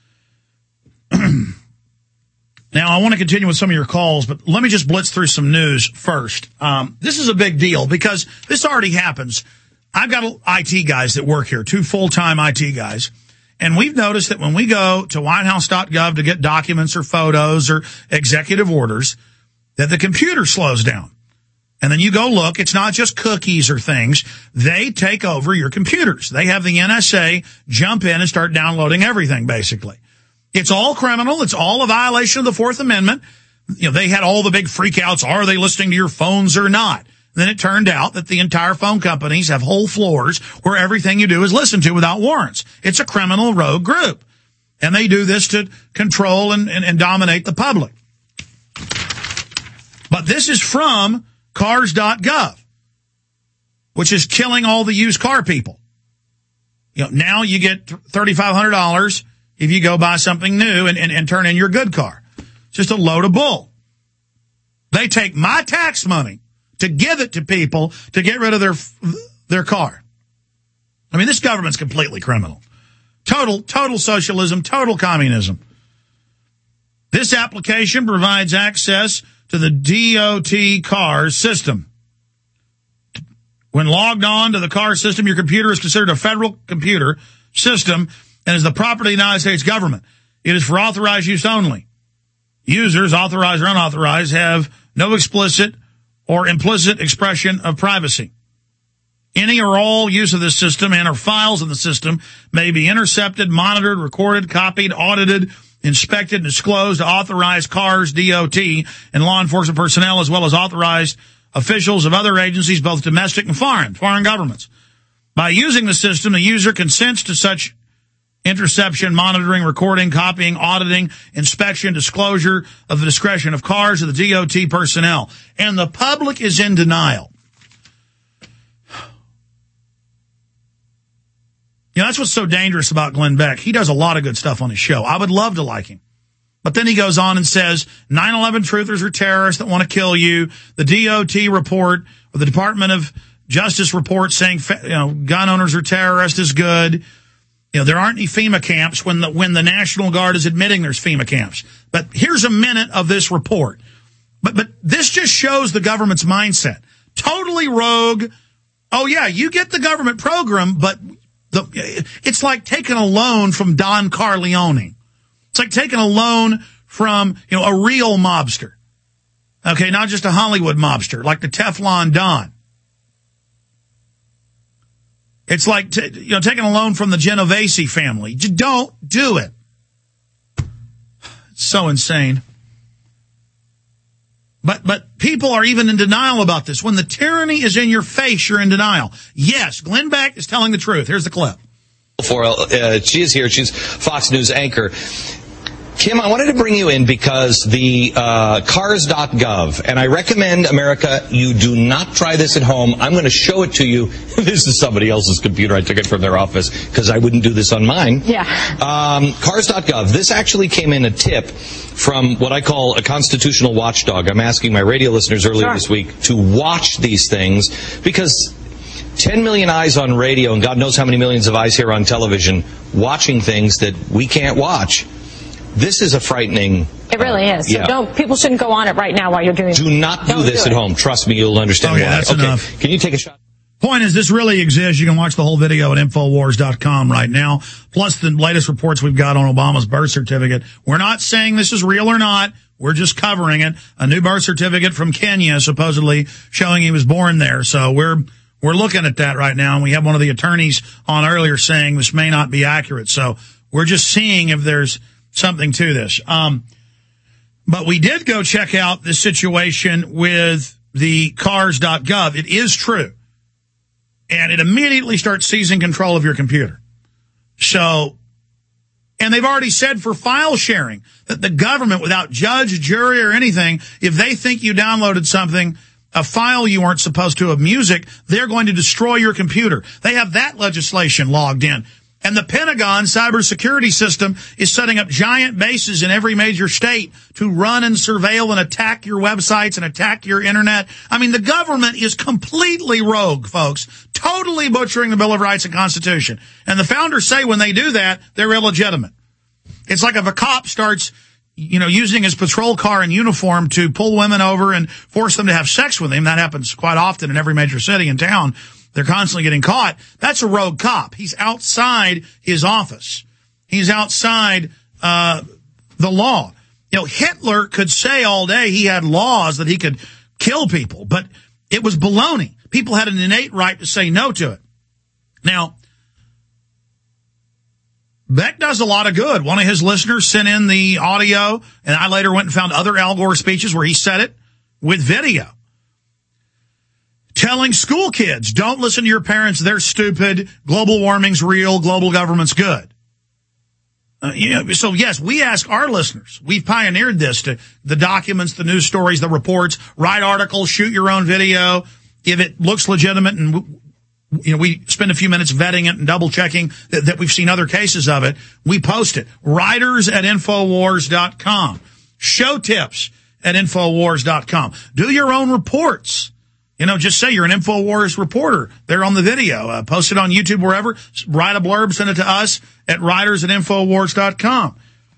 Now, I want to continue with some of your calls, but let me just blitz through some news first. This is a big deal because this already happens. I've got IT guys that work here, 2 full-time IT guys, and we've noticed that when we go to whitehouse.gov to get documents or photos or executive orders, that the computer slows down. And then you go look, it's not just cookies or things. They take over your computers. They have the NSA jump in and start downloading everything, basically. It's all criminal. It's all a violation of the Fourth Amendment. You know, they had all the big freakouts. Are they listening to your phones or not? Then it turned out that the entire phone companies have whole floors where everything you do is listened to without warrants. It's a criminal rogue group. And they do this to control and dominate the public. But this is from cars.gov, which is killing all the used car people. You know, now you get $3,500 if you go buy something new and turn in your good car. It's just a load of bull. They take my tax money to give it to people to get rid of their car. I mean, this government's completely criminal. Total socialism, total communism. This application provides access to the DOT car system. When logged on to the car system, your computer is considered a federal computer system and is the property of the United States government. It is for authorized use only. Users, authorized or unauthorized, have no explicit or implicit expression of privacy. Any or all use of this system and or files in the system may be intercepted, monitored, recorded, copied, audited, inspected, and disclosed to authorized cars, DOT, and law enforcement personnel, as well as authorized officials of other agencies, both domestic and foreign governments. By using the system, the user consents to such interception, monitoring, recording, copying, auditing, inspection, disclosure of the discretion of cars of the DOT personnel. And the public is in denial. You know, that's what's so dangerous about Glenn Beck. He does a lot of good stuff on his show. I would love to like him. But then he goes on and says 9/11 truthers are terrorists that want to kill you. The DOT report, or the Department of Justice report saying, gun owners are terrorists is good. You know, there aren't any FEMA camps when the National Guard is admitting there's FEMA camps. But here's a minute of this report. But this just shows the government's mindset. Totally rogue. Oh yeah, you get the government program, but it's like taking a loan from Don Corleone. It's like taking a loan from, a real mobster. Okay, not just a Hollywood mobster, like the Teflon Don. It's like, taking a loan from the Genovese family. Just don't do it. It's so insane. But people are even in denial about this. When the tyranny is in your face, you're in denial. Yes, Glenn Beck is telling the truth. Here's the clip. She is here. She's Fox News anchor. Kim, I wanted to bring you in because the cars.gov, and I recommend, America, you do not try this at home. I'm going to show it to you. This is somebody else's computer. I took it from their office because I wouldn't do this on mine. Yeah. Cars.gov. This actually came in a tip from what I call a constitutional watchdog. I'm asking my radio listeners earlier this week to watch these things because 10 million eyes on radio and God knows how many millions of eyes here on television watching things that we can't watch. This is a frightening... It really is. So people shouldn't go on it right now while you're doing it. Do not do this at home. Trust me, you'll understand why. That's enough. Can you take a shot? Point is, this really exists. You can watch the whole video at Infowars.com right now, plus the latest reports we've got on Obama's birth certificate. We're not saying this is real or not. We're just covering it. A new birth certificate from Kenya, supposedly showing he was born there. So we're looking at that right now, and we have one of the attorneys on earlier saying this may not be accurate. So we're just seeing if there's something to this. But we did go check out this situation with the cars.gov. It is true. And it immediately starts seizing control of your computer. So, and they've already said for file sharing that the government, without judge, jury, or anything, if they think you downloaded something, a file you weren't supposed to of music, they're going to destroy your computer. They have that legislation logged in. And the Pentagon cybersecurity system is setting up giant bases in every major state to run and surveil and attack your websites and attack your internet. I mean, the government is completely rogue, folks, totally butchering the Bill of Rights and Constitution. And the founders say when they do that, they're illegitimate. It's like if a cop starts, using his patrol car and uniform to pull women over and force them to have sex with him. That happens quite often in every major city and town. They're constantly getting caught. That's a rogue cop. He's outside his office. He's outside the law. Hitler could say all day he had laws that he could kill people, but it was baloney. People had an innate right to say no to it. Now, Beck does a lot of good. One of his listeners sent in the audio, and I later went and found other Al Gore speeches where he said it with video. Telling school kids, don't listen to your parents, they're stupid, global warming's real, global government's good. So yes, we ask our listeners, we've pioneered this, to the documents, the news stories, the reports, write articles, shoot your own video. If it looks legitimate and we spend a few minutes vetting it and double checking that we've seen other cases of it, we post it. Writers at Infowars.com. Show tips at Infowars.com. Do your own reports. Just say you're an Infowars reporter. They're on the video. Post it on YouTube, wherever. Write a blurb, send it to us at writers at Infowars.com.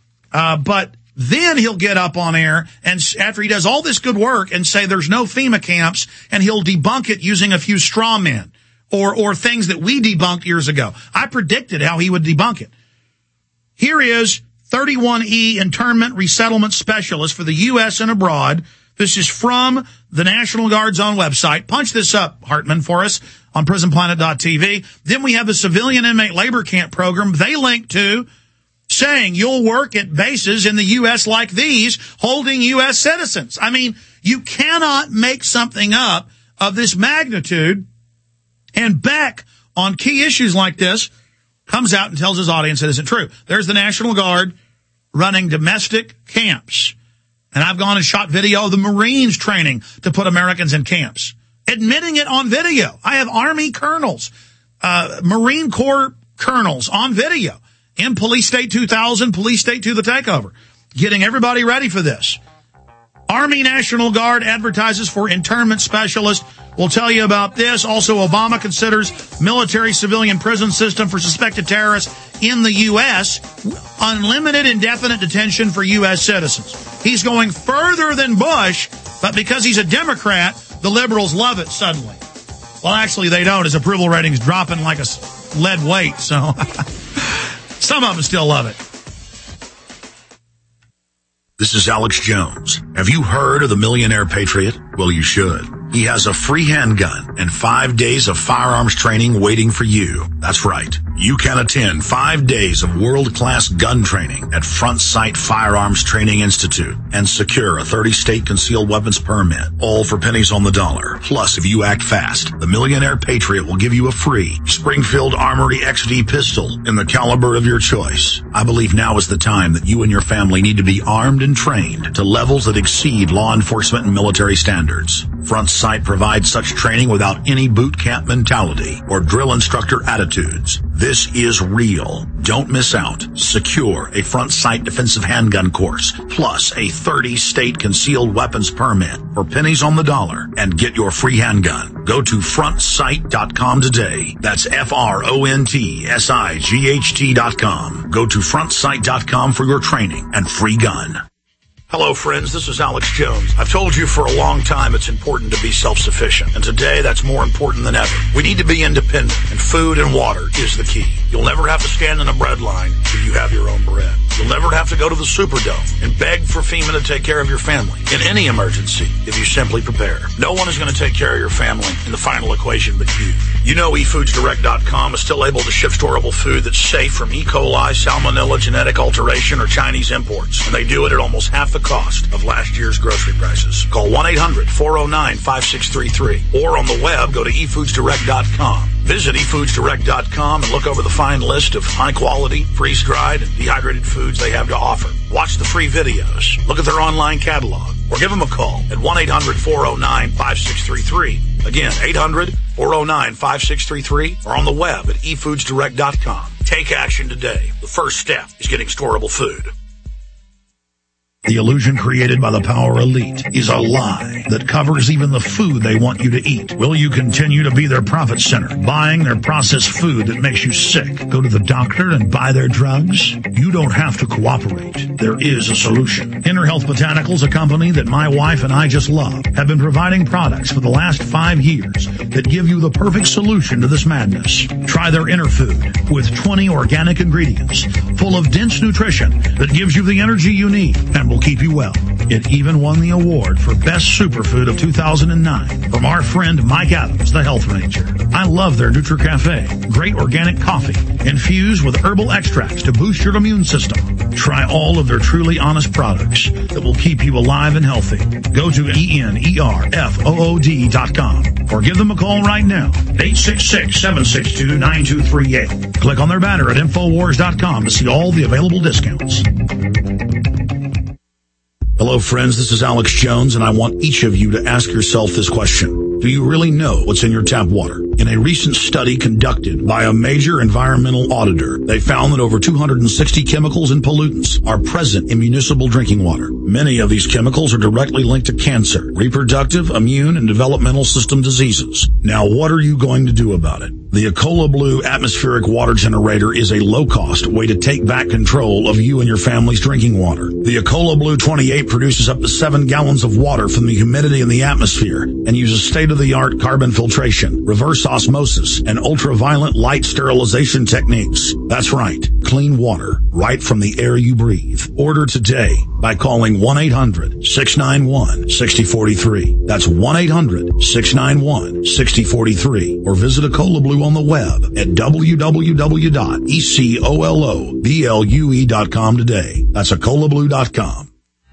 But then he'll get up on air, and after he does all this good work and say there's no FEMA camps, and he'll debunk it using a few straw men or things that we debunked years ago. I predicted how he would debunk it. Here is 31E internment resettlement specialist for the U.S. and abroad. This is from the National Guard's own website. Punch this up, Hartman, for us on prisonplanet.tv. Then we have the civilian inmate labor camp program they link to, saying you'll work at bases in the U.S. like these, holding U.S. citizens. I mean, you cannot make something up of this magnitude. And Beck, on key issues like this, comes out and tells his audience it isn't true. There's the National Guard running domestic camps. And I've gone and shot video of the Marines training to put Americans in camps, admitting it on video. I have Army colonels, Marine Corps colonels on video in Police State 2000, Police State 2, the takeover, getting everybody ready for this. Army National Guard advertises for internment specialist. We'll tell you about this. Also, Obama considers military civilian prison system for suspected terrorists in the U.S. Unlimited indefinite detention for U.S. citizens. He's going further than Bush, but because he's a Democrat, the liberals love it suddenly. Well, actually, they don't. His approval rating's dropping like a lead weight, so some of them still love it. This is Alex Jones. Have you heard of the Millionaire Patriot? Well, you should. He has a free handgun and 5 days of firearms training waiting for you. That's right. You can attend 5 days of world-class gun training at Front Sight Firearms Training Institute and secure a 30-state concealed weapons permit, all for pennies on the dollar. Plus, if you act fast, the Millionaire Patriot will give you a free Springfield Armory XD pistol in the caliber of your choice. I believe now is the time that you and your family need to be armed and trained to levels that exceed law enforcement and military standards. Front Sight provides such training without any boot camp mentality or drill instructor attitudes. This is real. Don't miss out. Secure a Front Sight defensive handgun course, plus a 30-state concealed weapons permit for pennies on the dollar, and get your free handgun. Go to frontsight.com today. That's FRONTSIGHT.com. Go to frontsight.com for your training and free gun. Hello, friends. This is Alex Jones. I've told you for a long time it's important to be self-sufficient, and today that's more important than ever. We need to be independent, and food and water is the key. You'll never have to stand in a bread line if you have your own bread. You'll never have to go to the Superdome and beg for FEMA to take care of your family in any emergency if you simply prepare. No one is going to take care of your family in the final equation but you. You know eFoodsDirect.com is still able to ship storable food that's safe from E. coli, salmonella, genetic alteration, or Chinese imports, and they do it at almost half the cost of last year's grocery prices. Call 1-800-409-5633 or on the web go to eFoodsDirect.com. Visit eFoodsDirect.com and look over the fine list of high-quality, freeze-dried, and dehydrated foods they have to offer. Watch the free videos, look at their online catalog, or give them a call at 1-800-409-5633. Again, 800-409-5633 or on the web at eFoodsDirect.com. Take action today. The first step is getting storable food. The illusion created by the power elite is a lie that covers even the food they want you to eat. Will you continue to be their profit center, buying their processed food that makes you sick? Go to the doctor and buy their drugs? You don't have to cooperate. There is a solution. Inner Health Botanicals, a company that my wife and I just love, have been providing products for the last 5 years that give you the perfect solution to this madness. Try their Inner Food with 20 organic ingredients full of dense nutrition that gives you the energy you need and will keep you well. It even won the award for Best Superfood of 2009 from our friend Mike Adams, the Health Ranger. I love their NutriCafe. Great organic coffee infused with herbal extracts to boost your immune system. Try all of their truly honest products that will keep you alive and healthy. Go to ENERFOOD.com or give them a call right now, 866-762-9238. Click on their banner at Infowars.com to see all the available discounts. Hello, friends. This is Alex Jones, and I want each of you to ask yourself this question. Do you really know what's in your tap water? In a recent study conducted by a major environmental auditor, they found that over 260 chemicals and pollutants are present in municipal drinking water. Many of these chemicals are directly linked to cancer, reproductive, immune, and developmental system diseases. Now, what are you going to do about it? The Ecola Blue atmospheric water generator is a low-cost way to take back control of you and your family's drinking water. The Ecola Blue 28 produces up to 7 gallons of water from the humidity in the atmosphere and uses state-of-the-art carbon filtration, reverse osmosis, and ultraviolet light sterilization techniques. That's right, clean water right from the air you breathe. Order today by calling 1-800-691-6043. That's 1-800-691-6043. Or visit Ecola Blue on the web at www.ecoloblu.com today. That's EcolaBlue.com.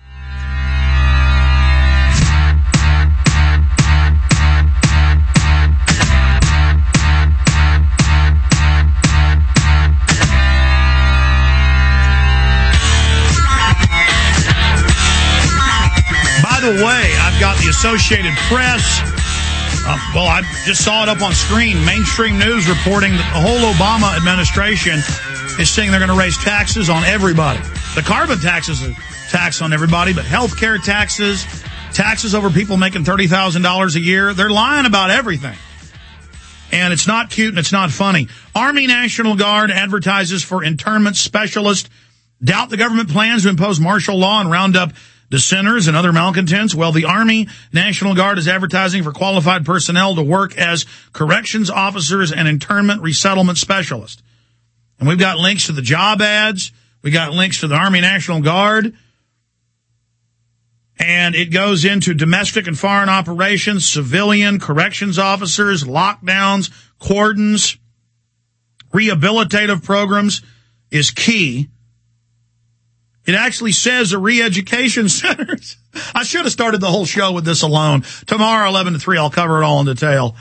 By the way, I've got the Associated Press. Well, I just saw it up on screen. Mainstream news reporting that the whole Obama administration is saying they're going to raise taxes on everybody. The carbon tax is a tax on everybody, but health care taxes, taxes over people making $30,000 a year, they're lying about everything. And it's not cute and it's not funny. Army National Guard advertises for internment specialist. Doubt the government plans to impose martial law and round up dissenters and other malcontents. Well, the Army National Guard is advertising for qualified personnel to work as corrections officers and internment resettlement specialists. And we've got links to the job ads. We got links to the Army National Guard. And it goes into domestic and foreign operations, civilian, corrections officers, lockdowns, cordons, rehabilitative programs is key. It actually says the re-education centers. I should have started the whole show with this alone. Tomorrow, 11 to 3, I'll cover it all in detail.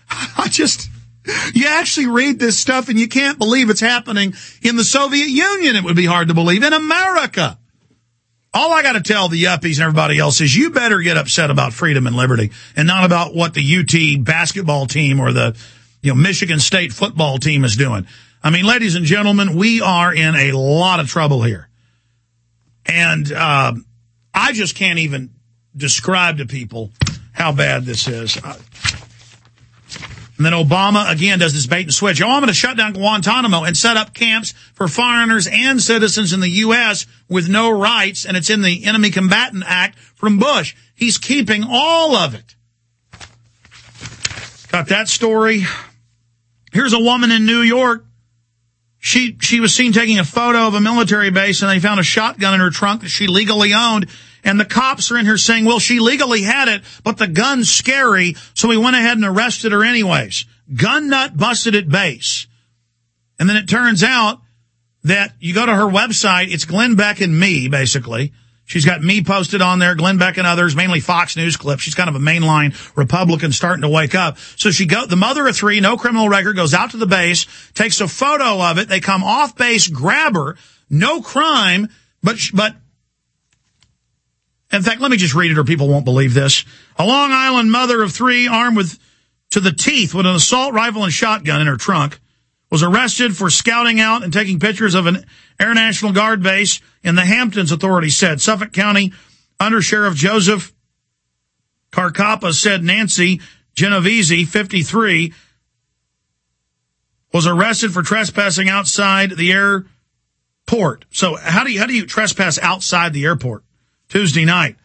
You actually read this stuff and you can't believe it's happening in the Soviet Union. It would be hard to believe in America. All I got to tell the yuppies and everybody else is you better get upset about freedom and liberty and not about what the UT basketball team or the Michigan State football team is doing. I mean, ladies and gentlemen, we are in a lot of trouble here. And I just can't even describe to people how bad this is. And then Obama, again, does this bait and switch. Oh, I'm going to shut down Guantanamo and set up camps for foreigners and citizens in the U.S. with no rights, and it's in the Enemy Combatant Act from Bush. He's keeping all of it. Got that story. Here's a woman in New York. She was seen taking a photo of a military base, and they found a shotgun in her trunk that she legally owned. And the cops are in here saying, well, she legally had it, but the gun's scary, so we went ahead and arrested her anyways. Gun nut busted at base. And then it turns out that you go to her website, it's Glenn Beck and me, basically. She's got me posted on there, Glenn Beck and others, mainly Fox News clips. She's kind of a mainline Republican starting to wake up. So the mother of 3, no criminal record, goes out to the base, takes a photo of it. They come off base, grab her, no crime, but in fact, let me just read it or people won't believe this. A Long Island mother of 3 armed to the teeth with an assault rifle and shotgun in her trunk was arrested for scouting out and taking pictures of an Air National Guard base in the Hamptons, authorities said. Suffolk County Under Sheriff Joseph Carcappa said Nancy Genovese, 53, was arrested for trespassing outside the airport. So how do you trespass outside the airport? Tuesday night.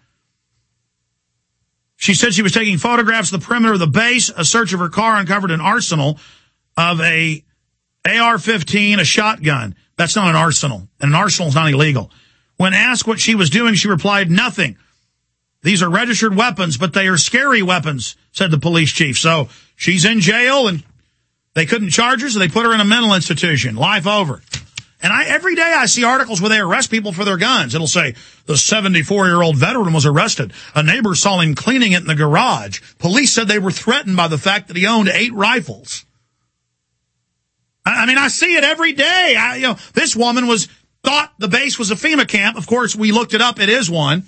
She said she was taking photographs of the perimeter of the base. A search of her car uncovered an arsenal of a AR-15, a shotgun. That's not an arsenal, and an arsenal is not illegal. When asked what she was doing, she replied, nothing. These are registered weapons, but they are scary weapons, said the police chief. So she's in jail, and they couldn't charge her, so they put her in a mental institution. Life over. And every day I see articles where they arrest people for their guns. It'll say, the 74-year-old veteran was arrested. A neighbor saw him cleaning it in the garage. Police said they were threatened by the fact that he owned 8 rifles. I mean, I see it every day. This woman thought the base was a FEMA camp. Of course, we looked it up. It is one.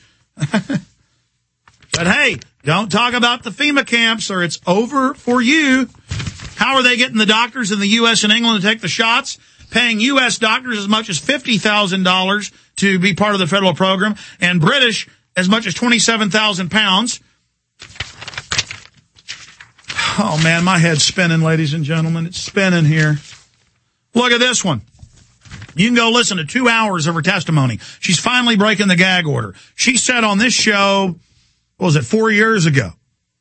But hey, don't talk about the FEMA camps or it's over for you. How are they getting the doctors in the U.S. and England to take the shots? Paying U.S. doctors as much as $50,000 to be part of the federal program, and British as much as 27,000 pounds. Oh, man, my head's spinning, ladies and gentlemen. It's spinning here. Look at this one. You can go listen to 2 hours of her testimony. She's finally breaking the gag order. She said on this show, 4 years ago,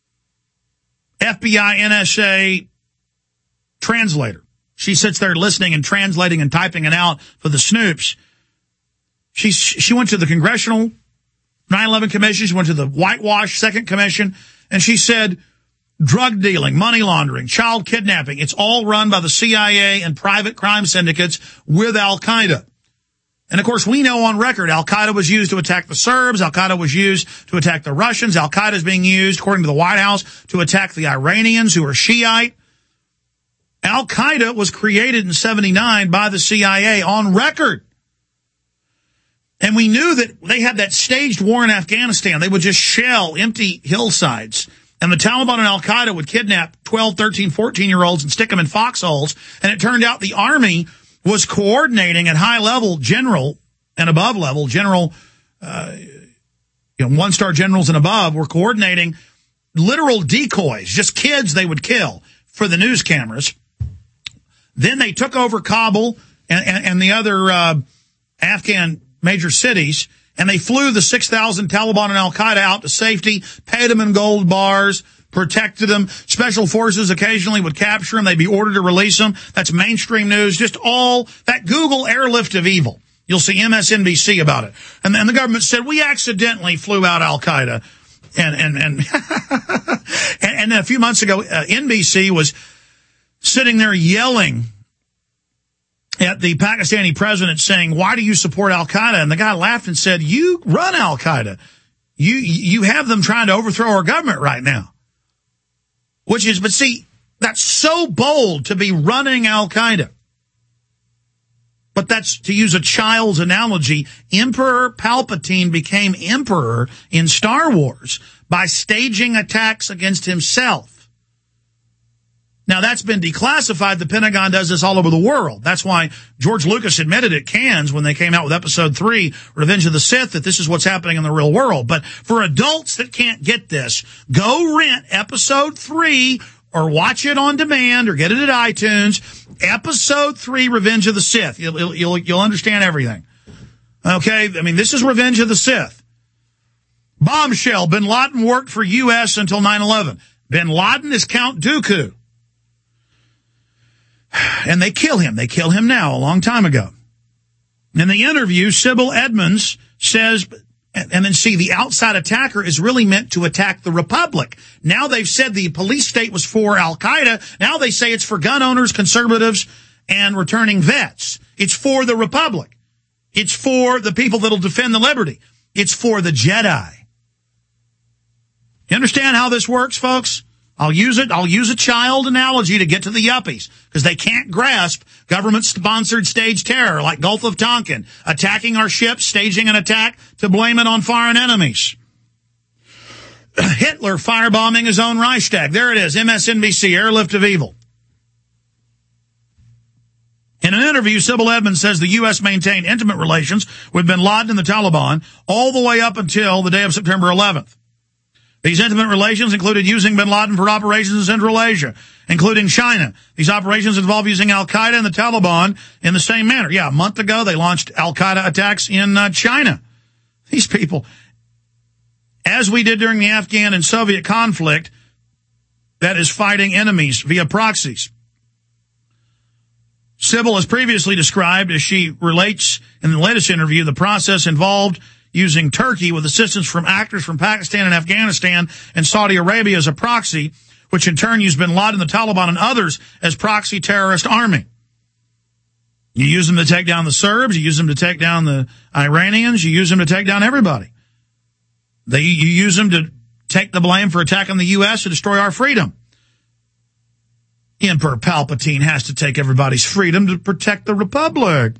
FBI, NSA translator. She sits there listening and translating and typing it out for the snoops. She went to the Congressional 9/11 Commission. She went to the Whitewash Second Commission, and she said drug dealing, money laundering, child kidnapping, it's all run by the CIA and private crime syndicates with Al-Qaeda. And, of course, we know on record Al-Qaeda was used to attack the Serbs. Al-Qaeda was used to attack the Russians. Al-Qaeda is being used, according to the White House, to attack the Iranians who are Shiite. Al-Qaeda was created in 1979 by the CIA on record. And we knew that they had that staged war in Afghanistan. They would just shell empty hillsides. And the Taliban and Al-Qaeda would kidnap 12, 13, 14-year-olds and stick them in foxholes. And it turned out the Army was coordinating at high level, general and above level, general, one-star generals and above were coordinating literal decoys, just kids they would kill for the news cameras. Then they took over Kabul and the other Afghan major cities, and they flew the 6,000 Taliban and Al-Qaeda out to safety, paid them in gold bars, protected them. Special forces occasionally would capture them. They'd be ordered to release them. That's mainstream news. Just all that Google airlift of evil. You'll see MSNBC about it. And then the government said, we accidentally flew out Al-Qaeda. And a few months ago, NBC was sitting there yelling at the Pakistani president saying, why do you support Al-Qaeda? And the guy laughed and said, you run Al-Qaeda. You have them trying to overthrow our government right now. But see, that's so bold to be running Al-Qaeda. But that's, to use a child's analogy, Emperor Palpatine became emperor in Star Wars by staging attacks against himself. Now, that's been declassified. The Pentagon does this all over the world. That's why George Lucas admitted at Cannes when they came out with Episode 3, Revenge of the Sith, that this is what's happening in the real world. But for adults that can't get this, go rent Episode 3 or watch it on demand or get it at iTunes. Episode 3, Revenge of the Sith. You'll understand everything. Okay? I mean, this is Revenge of the Sith. Bombshell. Bin Laden worked for U.S. until 9/11. Bin Laden is Count Dooku. And they kill him. They kill him now, a long time ago. In the interview, Sybil Edmonds says, and then see, the outside attacker is really meant to attack the Republic. Now they've said the police state was for Al-Qaeda. Now they say it's for gun owners, conservatives, and returning vets. It's for the Republic. It's for the people that'll defend the liberty. It's for the Jedi. You understand how this works, folks? I'll use a child analogy to get to the yuppies, because they can't grasp government-sponsored stage terror like Gulf of Tonkin, attacking our ships, staging an attack to blame it on foreign enemies. Hitler firebombing his own Reichstag. There it is, MSNBC, Airlift of Evil. In an interview, Sybil Edmonds says the U.S. maintained intimate relations with bin Laden and the Taliban all the way up until the day of September 11th. These intimate relations included using bin Laden for operations in Central Asia, including China. These operations involve using Al-Qaeda and the Taliban in the same manner. Yeah, a month ago, they launched Al-Qaeda attacks in China. These people, as we did during the Afghan and Soviet conflict, that is fighting enemies via proxies. Sybil has previously described, as she relates in the latest interview, the process involved using Turkey with assistance from actors from Pakistan and Afghanistan and Saudi Arabia as a proxy, which in turn used bin Laden, the Taliban, and others as proxy terrorist army. You use them to take down the Serbs, you use them to take down the Iranians, you use them to take down everybody. You use them to take the blame for attacking the U.S. to destroy our freedom. Emperor Palpatine has to take everybody's freedom to protect the Republic.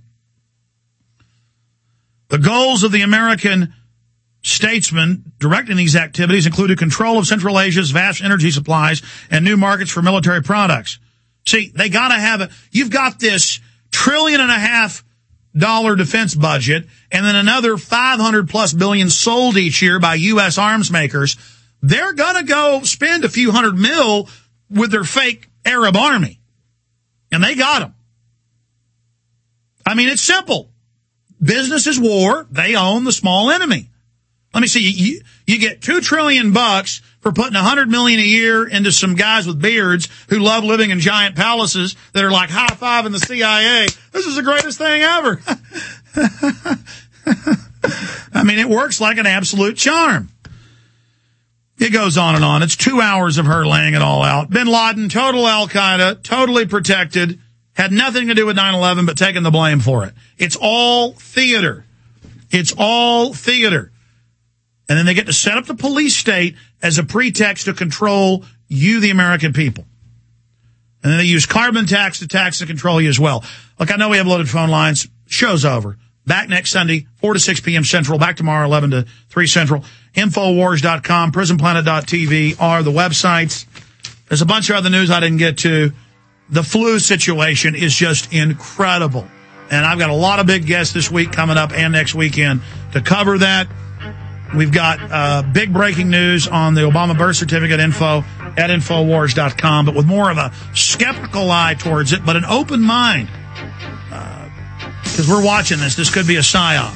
The goals of the American statesmen directing these activities included control of Central Asia's vast energy supplies and new markets for military products. See, they gotta have it. You've got this $1.5 trillion defense budget and then another 500+ billion sold each year by U.S. arms makers. They're gonna go spend a few $100 million with their fake Arab army. And they got them. I mean, it's simple. Business is war. They own the small enemy. Let me see. You get $2 trillion for putting $100 million a year into some guys with beards who love living in giant palaces that are like high-fiving the CIA. This is the greatest thing ever. I mean, it works like an absolute charm. It goes on and on. It's 2 hours of her laying it all out. Bin Laden, total Al-Qaeda, totally protected. Had nothing to do with 9/11, but taking the blame for it. It's all theater. It's all theater. And then they get to set up the police state as a pretext to control you, the American people. And then they use carbon tax to tax and control you as well. Look, I know we have loaded phone lines. Show's over. Back next Sunday, 4 to 6 p.m. Central. Back tomorrow, 11 to 3 Central. Infowars.com, prisonplanet.tv are the websites. There's a bunch of other news I didn't get to. The flu situation is just incredible. And I've got a lot of big guests this week coming up and next weekend to cover that. We've got big breaking news on the Obama birth certificate info at Infowars.com, but with more of a skeptical eye towards it, but an open mind. Because we're watching this. This could be a psyop.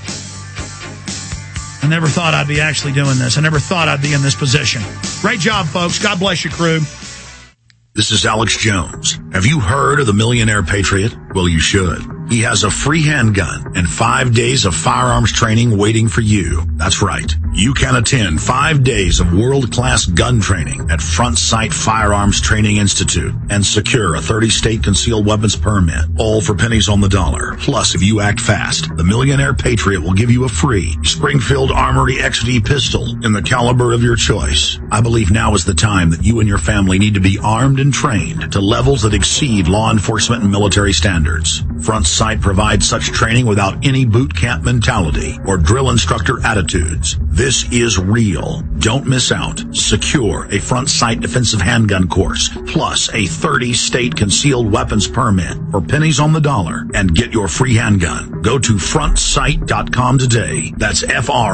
I never thought I'd be actually doing this. I never thought I'd be in this position. Great job, folks. God bless you, crew. This is Alex Jones. Have you heard of the Millionaire Patriot? Well, you should. He has a free handgun and 5 days of firearms training waiting for you. That's right. You can attend 5 days of world-class gun training at Front Sight Firearms Training Institute and secure a 30-state concealed weapons permit, all for pennies on the dollar. Plus, if you act fast, the Millionaire Patriot will give you a free Springfield Armory XD pistol in the caliber of your choice. I believe now is the time that you and your family need to be armed and trained to levels that exceed law enforcement and military standards. Front Sight provides such training without any boot camp mentality or drill instructor attitudes. This is real. Don't miss out. Secure a Front Sight defensive handgun course, plus a 30-state concealed weapons permit for pennies on the dollar, and get your free handgun. Go to frontsight.com today. That's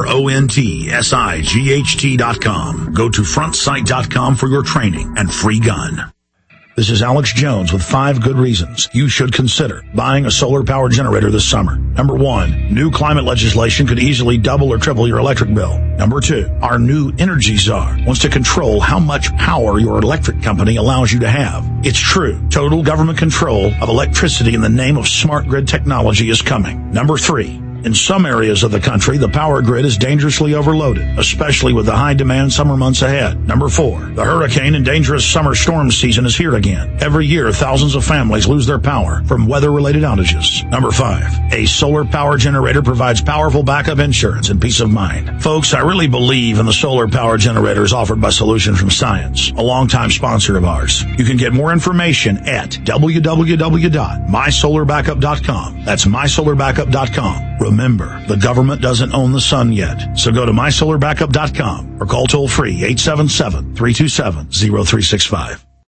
FRONTSIGHT.com. Go to frontsight.com for your training and free gun. This is Alex Jones with 5 good reasons you should consider buying a solar power generator this summer. Number 1, new climate legislation could easily double or triple your electric bill. Number 2, our new energy czar wants to control how much power your electric company allows you to have. It's true. Total government control of electricity in the name of smart grid technology is coming. Number 3, in some areas of the country, the power grid is dangerously overloaded, especially with the high-demand summer months ahead. Number 4, the hurricane and dangerous summer storm season is here again. Every year, thousands of families lose their power from weather-related outages. Number 5, a solar power generator provides powerful backup insurance and peace of mind. Folks, I really believe in the solar power generators offered by Solution from Science, a longtime sponsor of ours. You can get more information at www.mysolarbackup.com. That's mysolarbackup.com. Remember, the government doesn't own the sun yet, so go to mysolarbackup.com or call toll-free 877-327-0365.